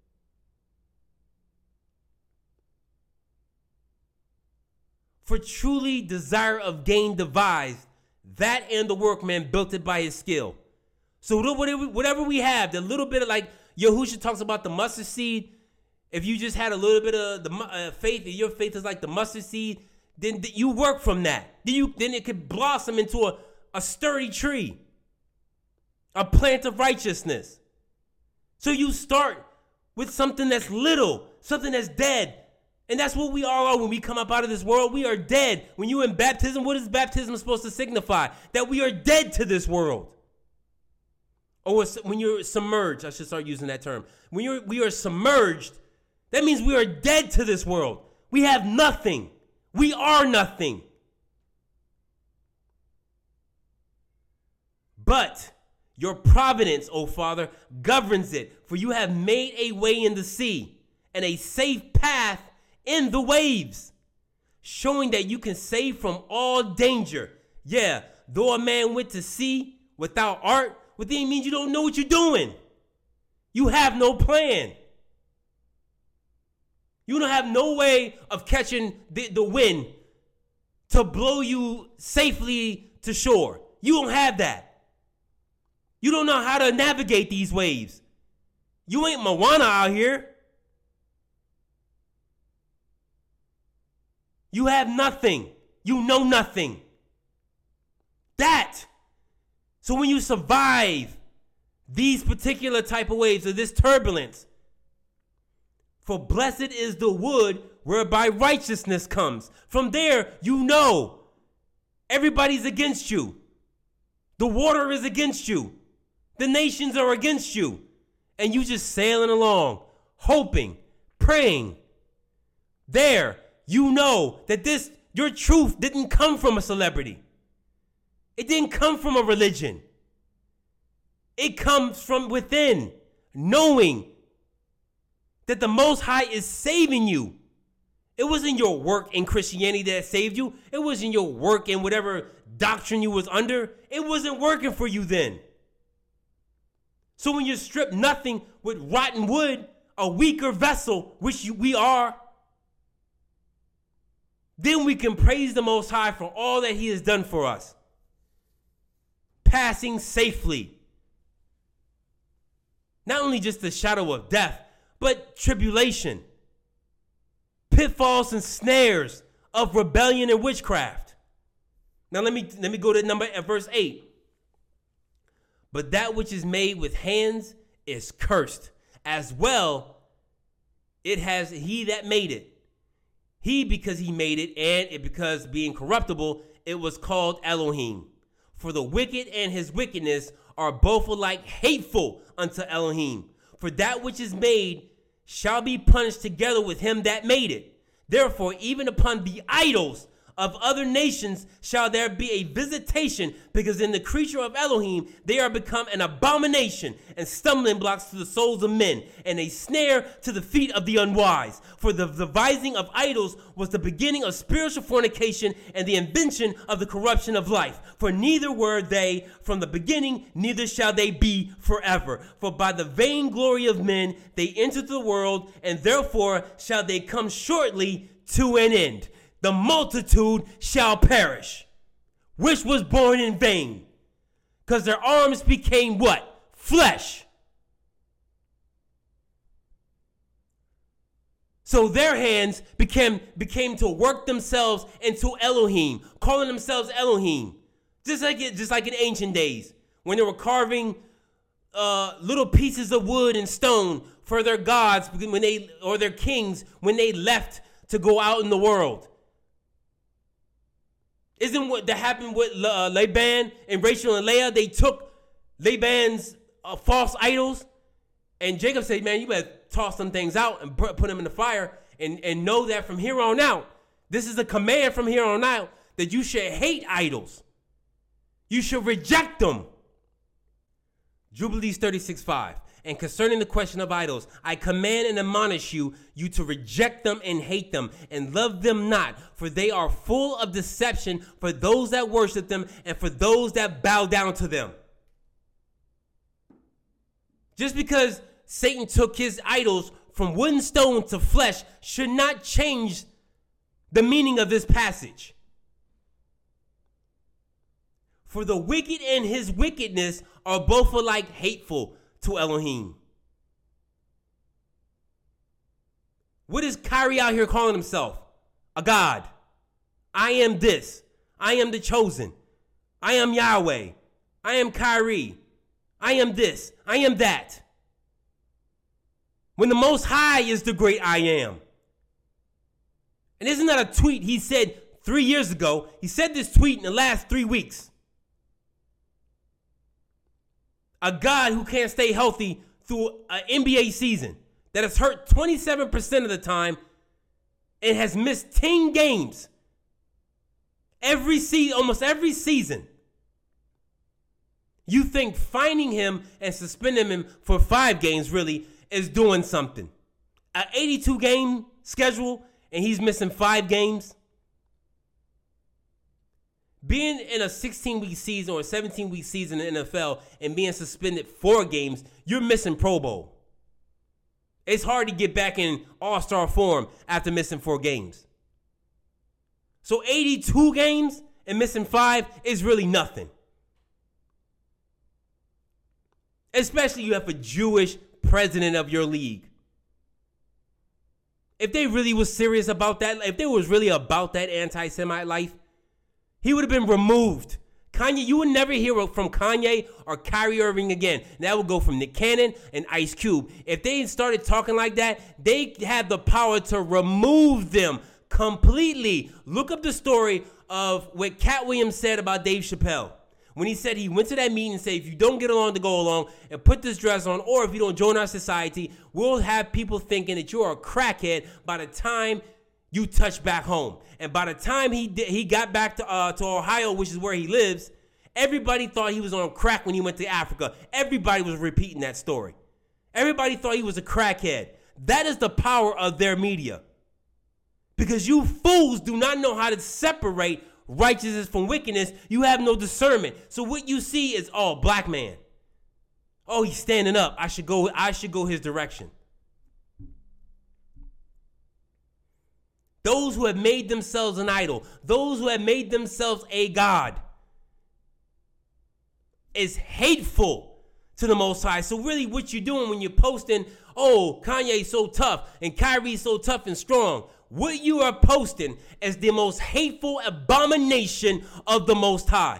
[SPEAKER 1] For truly desire of gain devised, that and the workman built it by his skill. So whatever we have, the little bit of, like Yahusha talks about the mustard seed. If you just had a little bit of the uh, faith, and your faith is like the mustard seed, then th- you work from that. Then, you, then it could blossom into a, a sturdy tree, a plant of righteousness. So you start with something that's little, something that's dead. And that's what we all are when we come up out of this world. We are dead. When you're in baptism, what is baptism supposed to signify? That we are dead to this world. Or when you're submerged, I should start using that term. When you're, we are submerged, that means we are dead to this world. We have nothing. We are nothing. But your providence, O Father, governs it. For you have made a way in the sea and a safe path in the waves, showing that you can save from all danger. Yeah, though a man went to sea without art, what then means you don't know what you're doing. You have no plan. You don't have no way of catching the, the wind to blow you safely to shore. You don't have that. You don't know how to navigate these waves. You ain't Moana out here. You have nothing. You know nothing. That. So when you survive these particular type of waves or this turbulence, for blessed is the wood whereby righteousness comes. From there, you know everybody's against you. The water is against you. The nations are against you. And you just sailing along, hoping, praying. There, you know that this, your truth didn't come from a celebrity. It didn't come from a religion. It comes from within, knowing that the Most High is saving you. It wasn't your work in Christianity that saved you. It wasn't your work in whatever doctrine you was under. It wasn't working for you then. So when you're stripped nothing with rotten wood, a weaker vessel, which you, we are, then we can praise the Most High for all that he has done for us. Passing safely. Not only just the shadow of death, but tribulation, pitfalls and snares of rebellion and witchcraft. Now let me let me go to number at verse eight. But that which is made with hands is cursed, as well it has he that made it. He because he made it, and it because being corruptible, it was called Elohim. For the wicked and his wickedness are both alike hateful unto Elohim. For that which is made shall be punished together with him that made it. Therefore, even upon the idols of other nations shall there be a visitation, because in the creature of Elohim they are become an abomination and stumbling blocks to the souls of men, and a snare to the feet of the unwise. For the devising of idols was the beginning of spiritual fornication and the invention of the corruption of life. For neither were they from the beginning, neither shall they be forever. For by the vainglory of men they entered the world, and therefore shall they come shortly to an end. The multitude shall perish, which was born in vain, because their arms became what? Flesh. So their hands became, became to work themselves into Elohim, calling themselves Elohim. Just like it, just like in ancient days, when they were carving uh, little pieces of wood and stone for their gods, when they or their kings, when they left to go out in the world. Isn't what that happened with uh, Laban and Rachel and Leah? They took Laban's uh, false idols, and Jacob said, man, you better toss some things out and put them in the fire, and, and know that from here on out, this is a command from here on out, that you should hate idols. You should reject them. Jubilees thirty-six five. And concerning the question of idols, I command and admonish you, you to reject them and hate them and love them not, for they are full of deception for those that worship them and for those that bow down to them. Just because Satan took his idols from wood and stone to flesh should not change the meaning of this passage. For the wicked and his wickedness are both alike hateful to Elohim. What is Kyrie out here calling himself? A god. I am this. I am the chosen. I am Yahweh. I am Kyrie. I am this. I am that. When the Most High is the great I am. And isn't that a tweet he said three years ago? He said this tweet in the last three weeks. A God who can't stay healthy through an N B A season that has hurt twenty-seven percent of the time and has missed ten games every season, almost every season. You think finding him and suspending him for five games really is doing something? An eighty-two game schedule and he's missing five games? Being in a sixteen-week season or a seventeen-week season in the N F L and being suspended four games, you're missing Pro Bowl. It's hard to get back in all-star form after missing four games. So eighty-two games and missing five is really nothing. Especially you have a Jewish president of your league. If they really was serious about that, if they was really about that anti-Semite life, he would have been removed. Kanye, you would never hear from Kanye or Kyrie Irving again. That would go from Nick Cannon and Ice Cube. If they started talking like that, they had the power to remove them completely. Look up the story of what Cat Williams said about Dave Chappelle. When he said he went to that meeting and said, if you don't get along to go along and put this dress on, or if you don't join our society, we'll have people thinking that you're a crackhead by the time you touch back home. And by the time he did, he got back to uh, to Ohio, which is where he lives, Everybody thought he was on crack when he went to Africa. Everybody was repeating that story. Everybody thought he was a crackhead. That is the power of their media. Because you fools do not know how to separate righteousness from wickedness. You have no discernment. So what you see is, oh, black man. Oh, he's standing up. I should go, I should go his direction. Those who have made themselves an idol, those who have made themselves a god, is hateful to the Most High. So really what you're doing when you're posting, oh, Kanye's so tough and Kyrie's so tough and strong, what you are posting is the most hateful abomination of the Most High.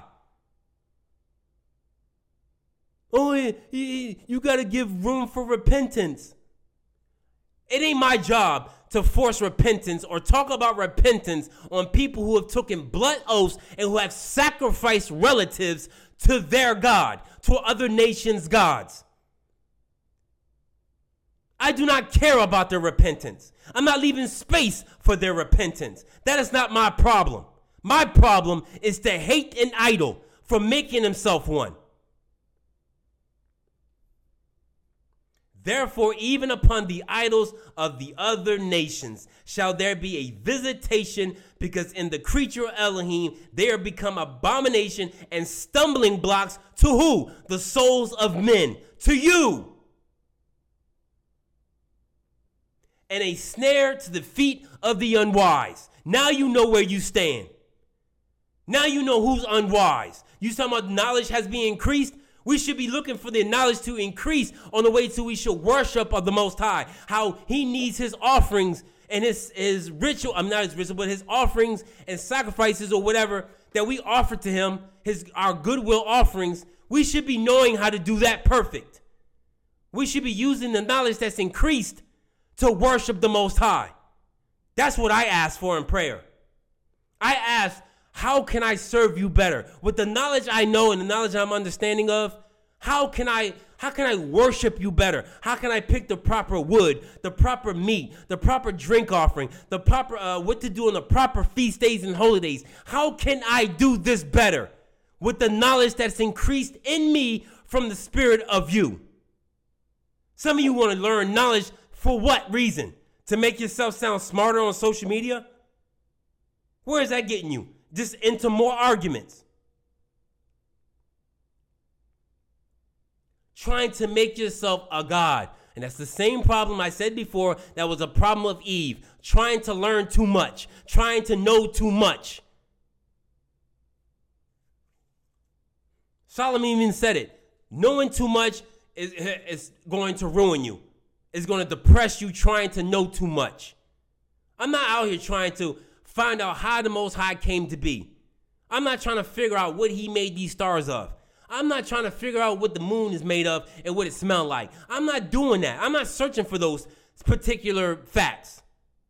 [SPEAKER 1] Oh, you got to give room for repentance. It ain't my job to force repentance or talk about repentance on people who have taken blood oaths and who have sacrificed relatives to their God, to other nations' gods. I do not care about their repentance. I'm not leaving space for their repentance. That is not my problem. My problem is to hate an idol for making himself one. Therefore, even upon the idols of the other nations shall there be a visitation, because in the creature of Elohim they are become abomination and stumbling blocks to who? The souls of men. To you. And a snare to the feet of the unwise. Now you know where you stand. Now you know who's unwise. You talking about knowledge has been increased? We should be looking for the knowledge to increase on the way to we should worship of the Most High. How he needs his offerings and his, his ritual, I'm not his ritual, but his offerings and sacrifices or whatever that we offer to him, his our goodwill offerings. We should be knowing how to do that perfect. We should be using the knowledge that's increased to worship the Most High. That's what I ask for in prayer. I ask, how can I serve you better? With the knowledge I know and the knowledge I'm understanding of, how can I how can I worship you better? How can I pick the proper wood, the proper meat, the proper drink offering, the proper uh, what to do on the proper feast days and holidays? How can I do this better with the knowledge that's increased in me from the spirit of you? Some of you want to learn knowledge for what reason? To make yourself sound smarter on social media? Where is that getting you? Just into more arguments. Trying to make yourself a god. And that's the same problem I said before that was a problem of Eve. Trying to learn too much. Trying to know too much. Solomon even said it. Knowing too much is, is going to ruin you. It's going to depress you trying to know too much. I'm not out here trying to find out how the Most High came to be. I'm not trying to figure out what he made these stars of. I'm not trying to figure out what the moon is made of and what it smells like. I'm not doing that. I'm not searching for those particular facts.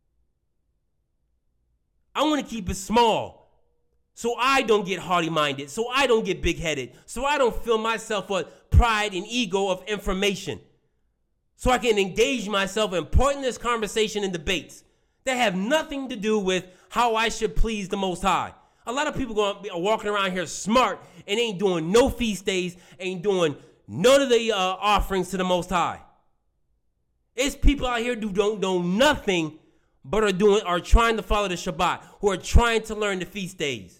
[SPEAKER 1] I want to keep it small so I don't get haughty-minded, so I don't get big-headed, so I don't fill myself with pride and ego of information, so I can engage myself in pointless conversation and debates that have nothing to do with how I should please the Most High. A lot of people are walking around here smart and ain't doing no feast days, ain't doing none of the uh, offerings to the Most High. It's people out here who don't know nothing but are doing are trying to follow the Shabbat, who are trying to learn the feast days.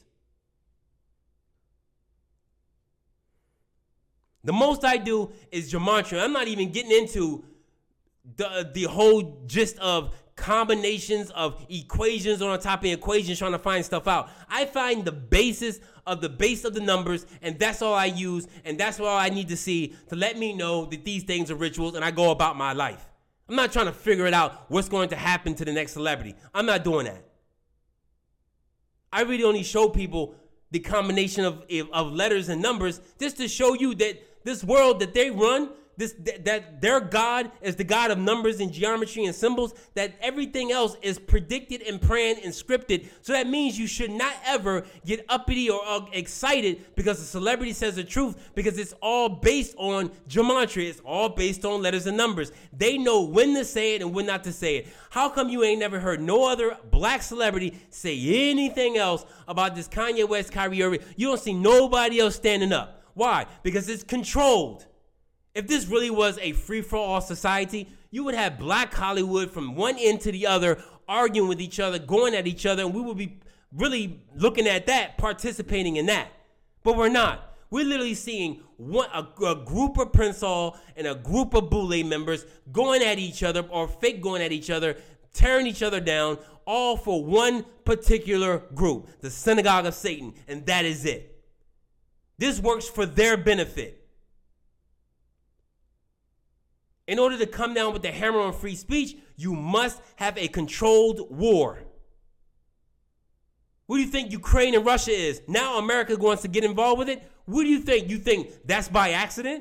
[SPEAKER 1] The most I do is gematria. I'm not even getting into the the whole gist of combinations of equations on top of equations trying to find stuff out. I find the basis of the base of the numbers, and that's all I use, and that's all I need to see to let me know that these things are rituals, and I go about my life. I'm not trying to figure it out what's going to happen to the next celebrity. I'm not doing that. I really only show people the combination of, of letters and numbers just to show you that this world that they run this th- that their God is the God of numbers and geometry and symbols, that everything else is predicted and planned and scripted. So that means you should not ever get uppity or uh, excited because a celebrity says the truth, because it's all based on geometry. It's all based on letters and numbers. They know when to say it and when not to say it. How come you ain't never heard no other black celebrity say anything else about this Kanye West, Kyrie Irving? You don't see nobody else standing up. Why? Because it's controlled. If this really was a free-for-all society, you would have black Hollywood from one end to the other, arguing with each other, going at each other, and we would be really looking at that, participating in that. But we're not. We're literally seeing one, a, a group of Prince Hall and a group of Boule members going at each other, or fake going at each other, tearing each other down, all for one particular group, the Synagogue of Satan, and that is it. This works for their benefit. In order to come down with the hammer on free speech, you must have a controlled war. What do you think Ukraine and Russia is? Now America wants to get involved with it? What do you think? You think that's by accident?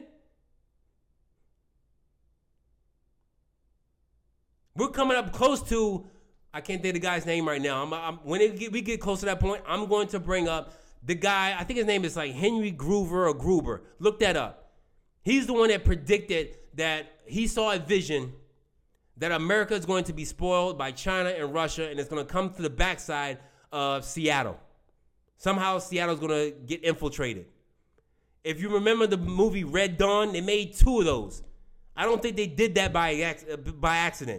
[SPEAKER 1] We're coming up close to, I can't think of the guy's name right now. I'm, I'm, when it get, we get close to that point, I'm going to bring up the guy, I think his name is like Henry Gruver or Gruber. Look that up. He's the one that predicted that he saw a vision that America is going to be spoiled by China and Russia, and it's going to come to the backside of Seattle. Somehow Seattle's going to get infiltrated. If you remember the movie Red Dawn, they made two of those. I don't think they did that by by accident.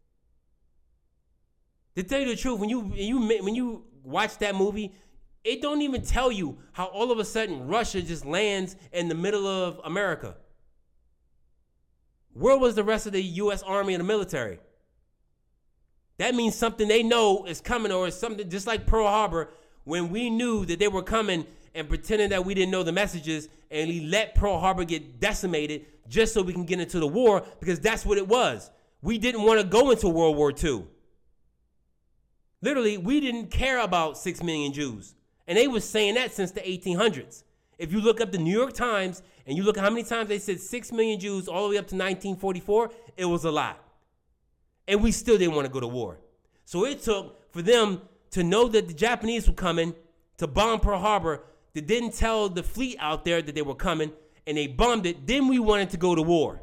[SPEAKER 1] To tell you the truth, when you when you when you watch that movie, it don't even tell you how all of a sudden Russia just lands in the middle of America. Where was the rest of the U S Army and the military? That means something they know is coming, or is something just like Pearl Harbor, when we knew that they were coming and pretending that we didn't know the messages, and we let Pearl Harbor get decimated just so we can get into the war, because that's what it was. We didn't want to go into World War Two. Literally, we didn't care about six million Jews. And they were saying that since the eighteen hundreds. If you look up the New York Times and you look at how many times they said six million Jews all the way up to nineteen forty-four, it was a lot. And we still didn't want to go to war. So it took for them to know that the Japanese were coming to bomb Pearl Harbor. They didn't tell the fleet out there that they were coming, and they bombed it. Then we wanted to go to war.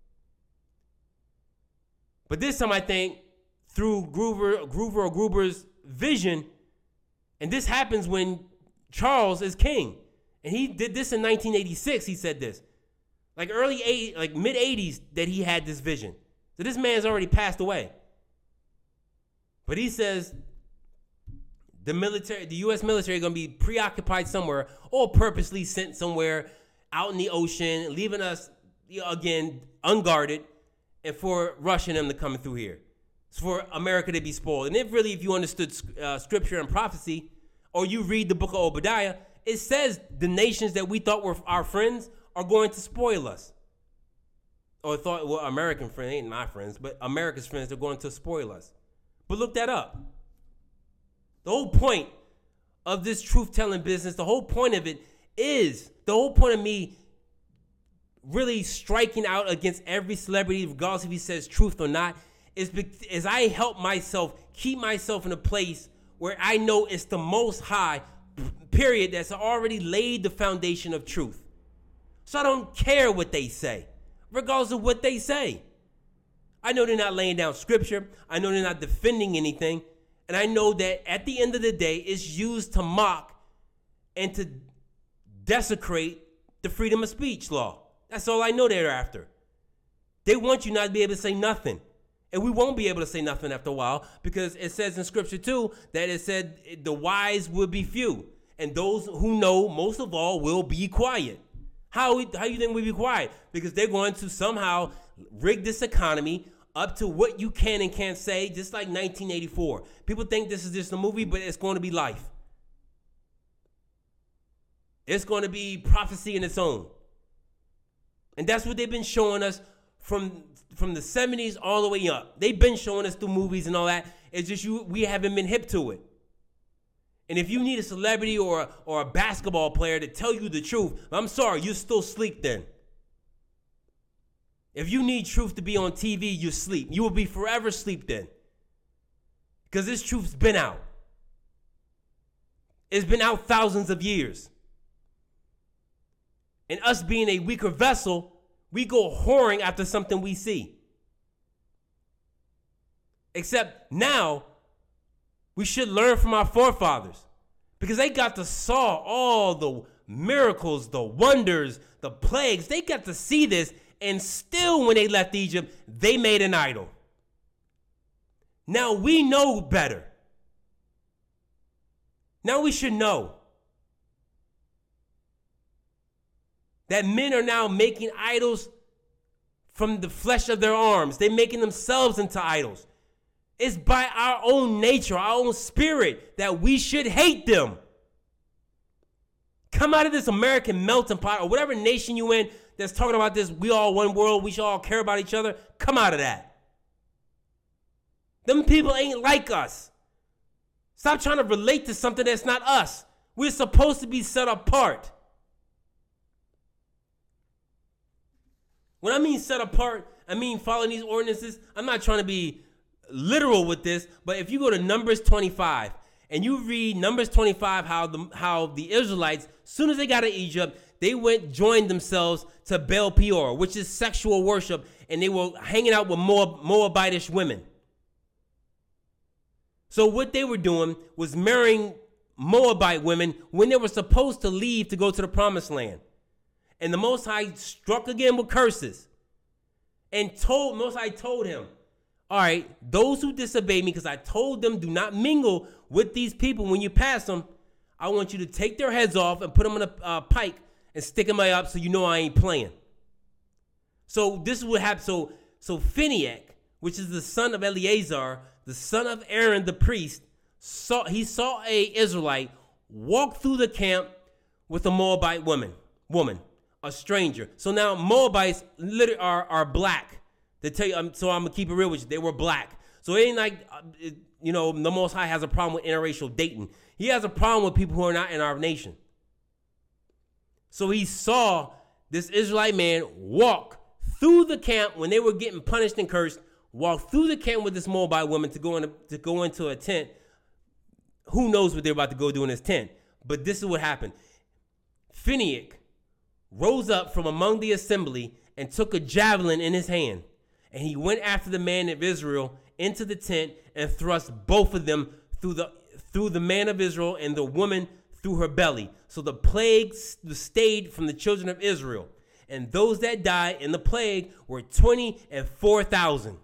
[SPEAKER 1] But this time, I think, through Groover, Groover or Gruber's vision, and this happens when Charles is king. And he did this in nineteen eighty-six, he said this. Like early eighties, like mid eighties that he had this vision. So this man's already passed away. But he says the military, the U S military are going to be preoccupied somewhere, or purposely sent somewhere out in the ocean, leaving us, you know, again, unguarded, and for Russia and them to come through here. It's for America to be spoiled. And if really, if you understood uh, scripture and prophecy, or you read the book of Obadiah, it says the nations that we thought were our friends are going to spoil us. Or thought, well, American friends, ain't my friends, but America's friends are going to spoil us. But look that up. The whole point of this truth-telling business, the whole point of it is, the whole point of me really striking out against every celebrity, regardless if he says truth or not, is, is I help myself keep myself in a place where I know it's the Most High, period, that's already laid the foundation of truth. So I don't care what they say, regardless of what they say. I know they're not laying down scripture. I know they're not defending anything. And I know that at the end of the day, it's used to mock and to desecrate the freedom of speech law. That's all I know they're after. They want you not to be able to say nothing. And we won't be able to say nothing after a while, because it says in scripture too that it said the wise will be few, and those who know most of all will be quiet. How, how you think we be quiet? Because they're going to somehow rig this economy up to what you can and can't say, just like nineteen eighty-four. People think this is just a movie, but it's going to be life. It's going to be prophecy in its own. And that's what they've been showing us from from the seventies all the way up. They've been showing us through movies and all that. It's just you, we haven't been hip to it. And if you need a celebrity or, or a basketball player to tell you the truth, I'm sorry, you're still sleek then. If you need truth to be on T V, you sleep. You will be forever asleep then. Because this truth's been out. It's been out thousands of years. And us being a weaker vessel, we go whoring after something we see. Except now, we should learn from our forefathers. Because they got to saw all the miracles, the wonders, the plagues. They got to see this. And still, when they left Egypt, they made an idol. Now we know better. Now we should know that men are now making idols from the flesh of their arms. They're making themselves into idols. It's by our own nature, our own spirit, that we should hate them. Come out of this American melting pot, or whatever nation you in that's talking about this, we all one world, we should all care about each other. Come out of that. Them people ain't like us. Stop trying to relate to something that's not us. We're supposed to be set apart. When I mean set apart, I mean following these ordinances. I'm not trying to be literal with this, but if you go to Numbers twenty-five and you read Numbers twenty-five, how the how the Israelites, as soon as they got to Egypt, they went, joined themselves to Baal Peor, which is sexual worship, and they were hanging out with Moab, Moabitish women. So what they were doing was marrying Moabite women when they were supposed to leave to go to the promised land. And the Most High struck again with curses and told, Most High told him, all right, those who disobey me, because I told them do not mingle with these people when you pass them, I want you to take their heads off and put them on a uh, pike and stick them up so you know I ain't playing. So this is what happened. So, so Phinehas, which is the son of Eleazar, the son of Aaron the priest, saw he saw a Israelite walk through the camp with a Moabite woman, woman, a stranger. So now Moabites literally are, are black. They tell you, um, so I'm gonna keep it real with you. They were black. So it ain't like, uh, it, you know, the Most High has a problem with interracial dating. He has a problem with people who are not in our nation. So he saw this Israelite man walk through the camp when they were getting punished and cursed, walk through the camp with this Moabite woman to go, in a, to go into a tent. Who knows what they're about to go do in this tent? But this is what happened. Phinehas rose up from among the assembly and took a javelin in his hand. And he went after the man of Israel into the tent and thrust both of them through the through the man of Israel and the woman through her belly. So the plague stayed from the children of Israel. And those that died in the plague were twenty and four thousand.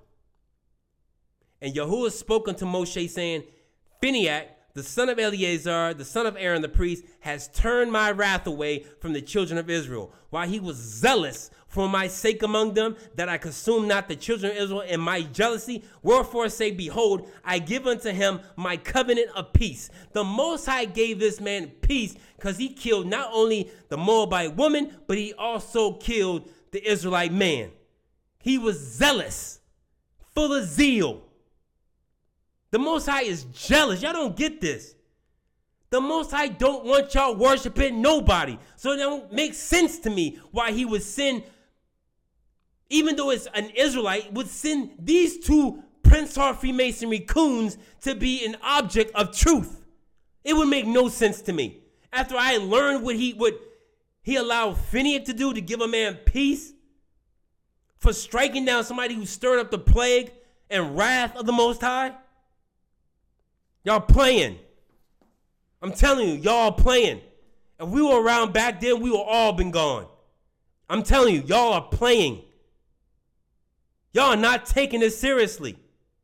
[SPEAKER 1] And Yahuwah spoke unto Moshe, saying, Phinehas, the son of Eleazar, the son of Aaron the priest, has turned my wrath away from the children of Israel, while he was zealous for my sake among them, that I consume not the children of Israel in my jealousy. Wherefore say, behold, I give unto him my covenant of peace. The Most High gave this man peace because he killed not only the Moabite woman, but he also killed the Israelite man. He was zealous, full of zeal. The Most High is jealous. Y'all don't get this. The Most High don't want y'all worshiping nobody. So it don't make sense to me why he would send, even though it's an Israelite, would send these two Prince Hart Freemasonry coons to be an object of truth. It would make no sense to me. After I learned what he would, he allowed Phinehas to do to give a man peace for striking down somebody who stirred up the plague and wrath of the Most High. Y'all playing. I'm telling you, y'all playing. If we were around back then, we would all been gone. I'm telling you, y'all are playing. Y'all are not taking this seriously.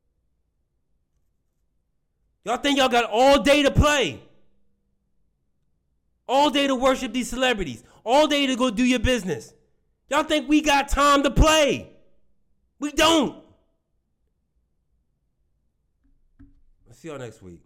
[SPEAKER 1] Y'all think y'all got all day to play. All day to worship these celebrities. All day to go do your business. Y'all think we got time to play. We don't. See y'all next week.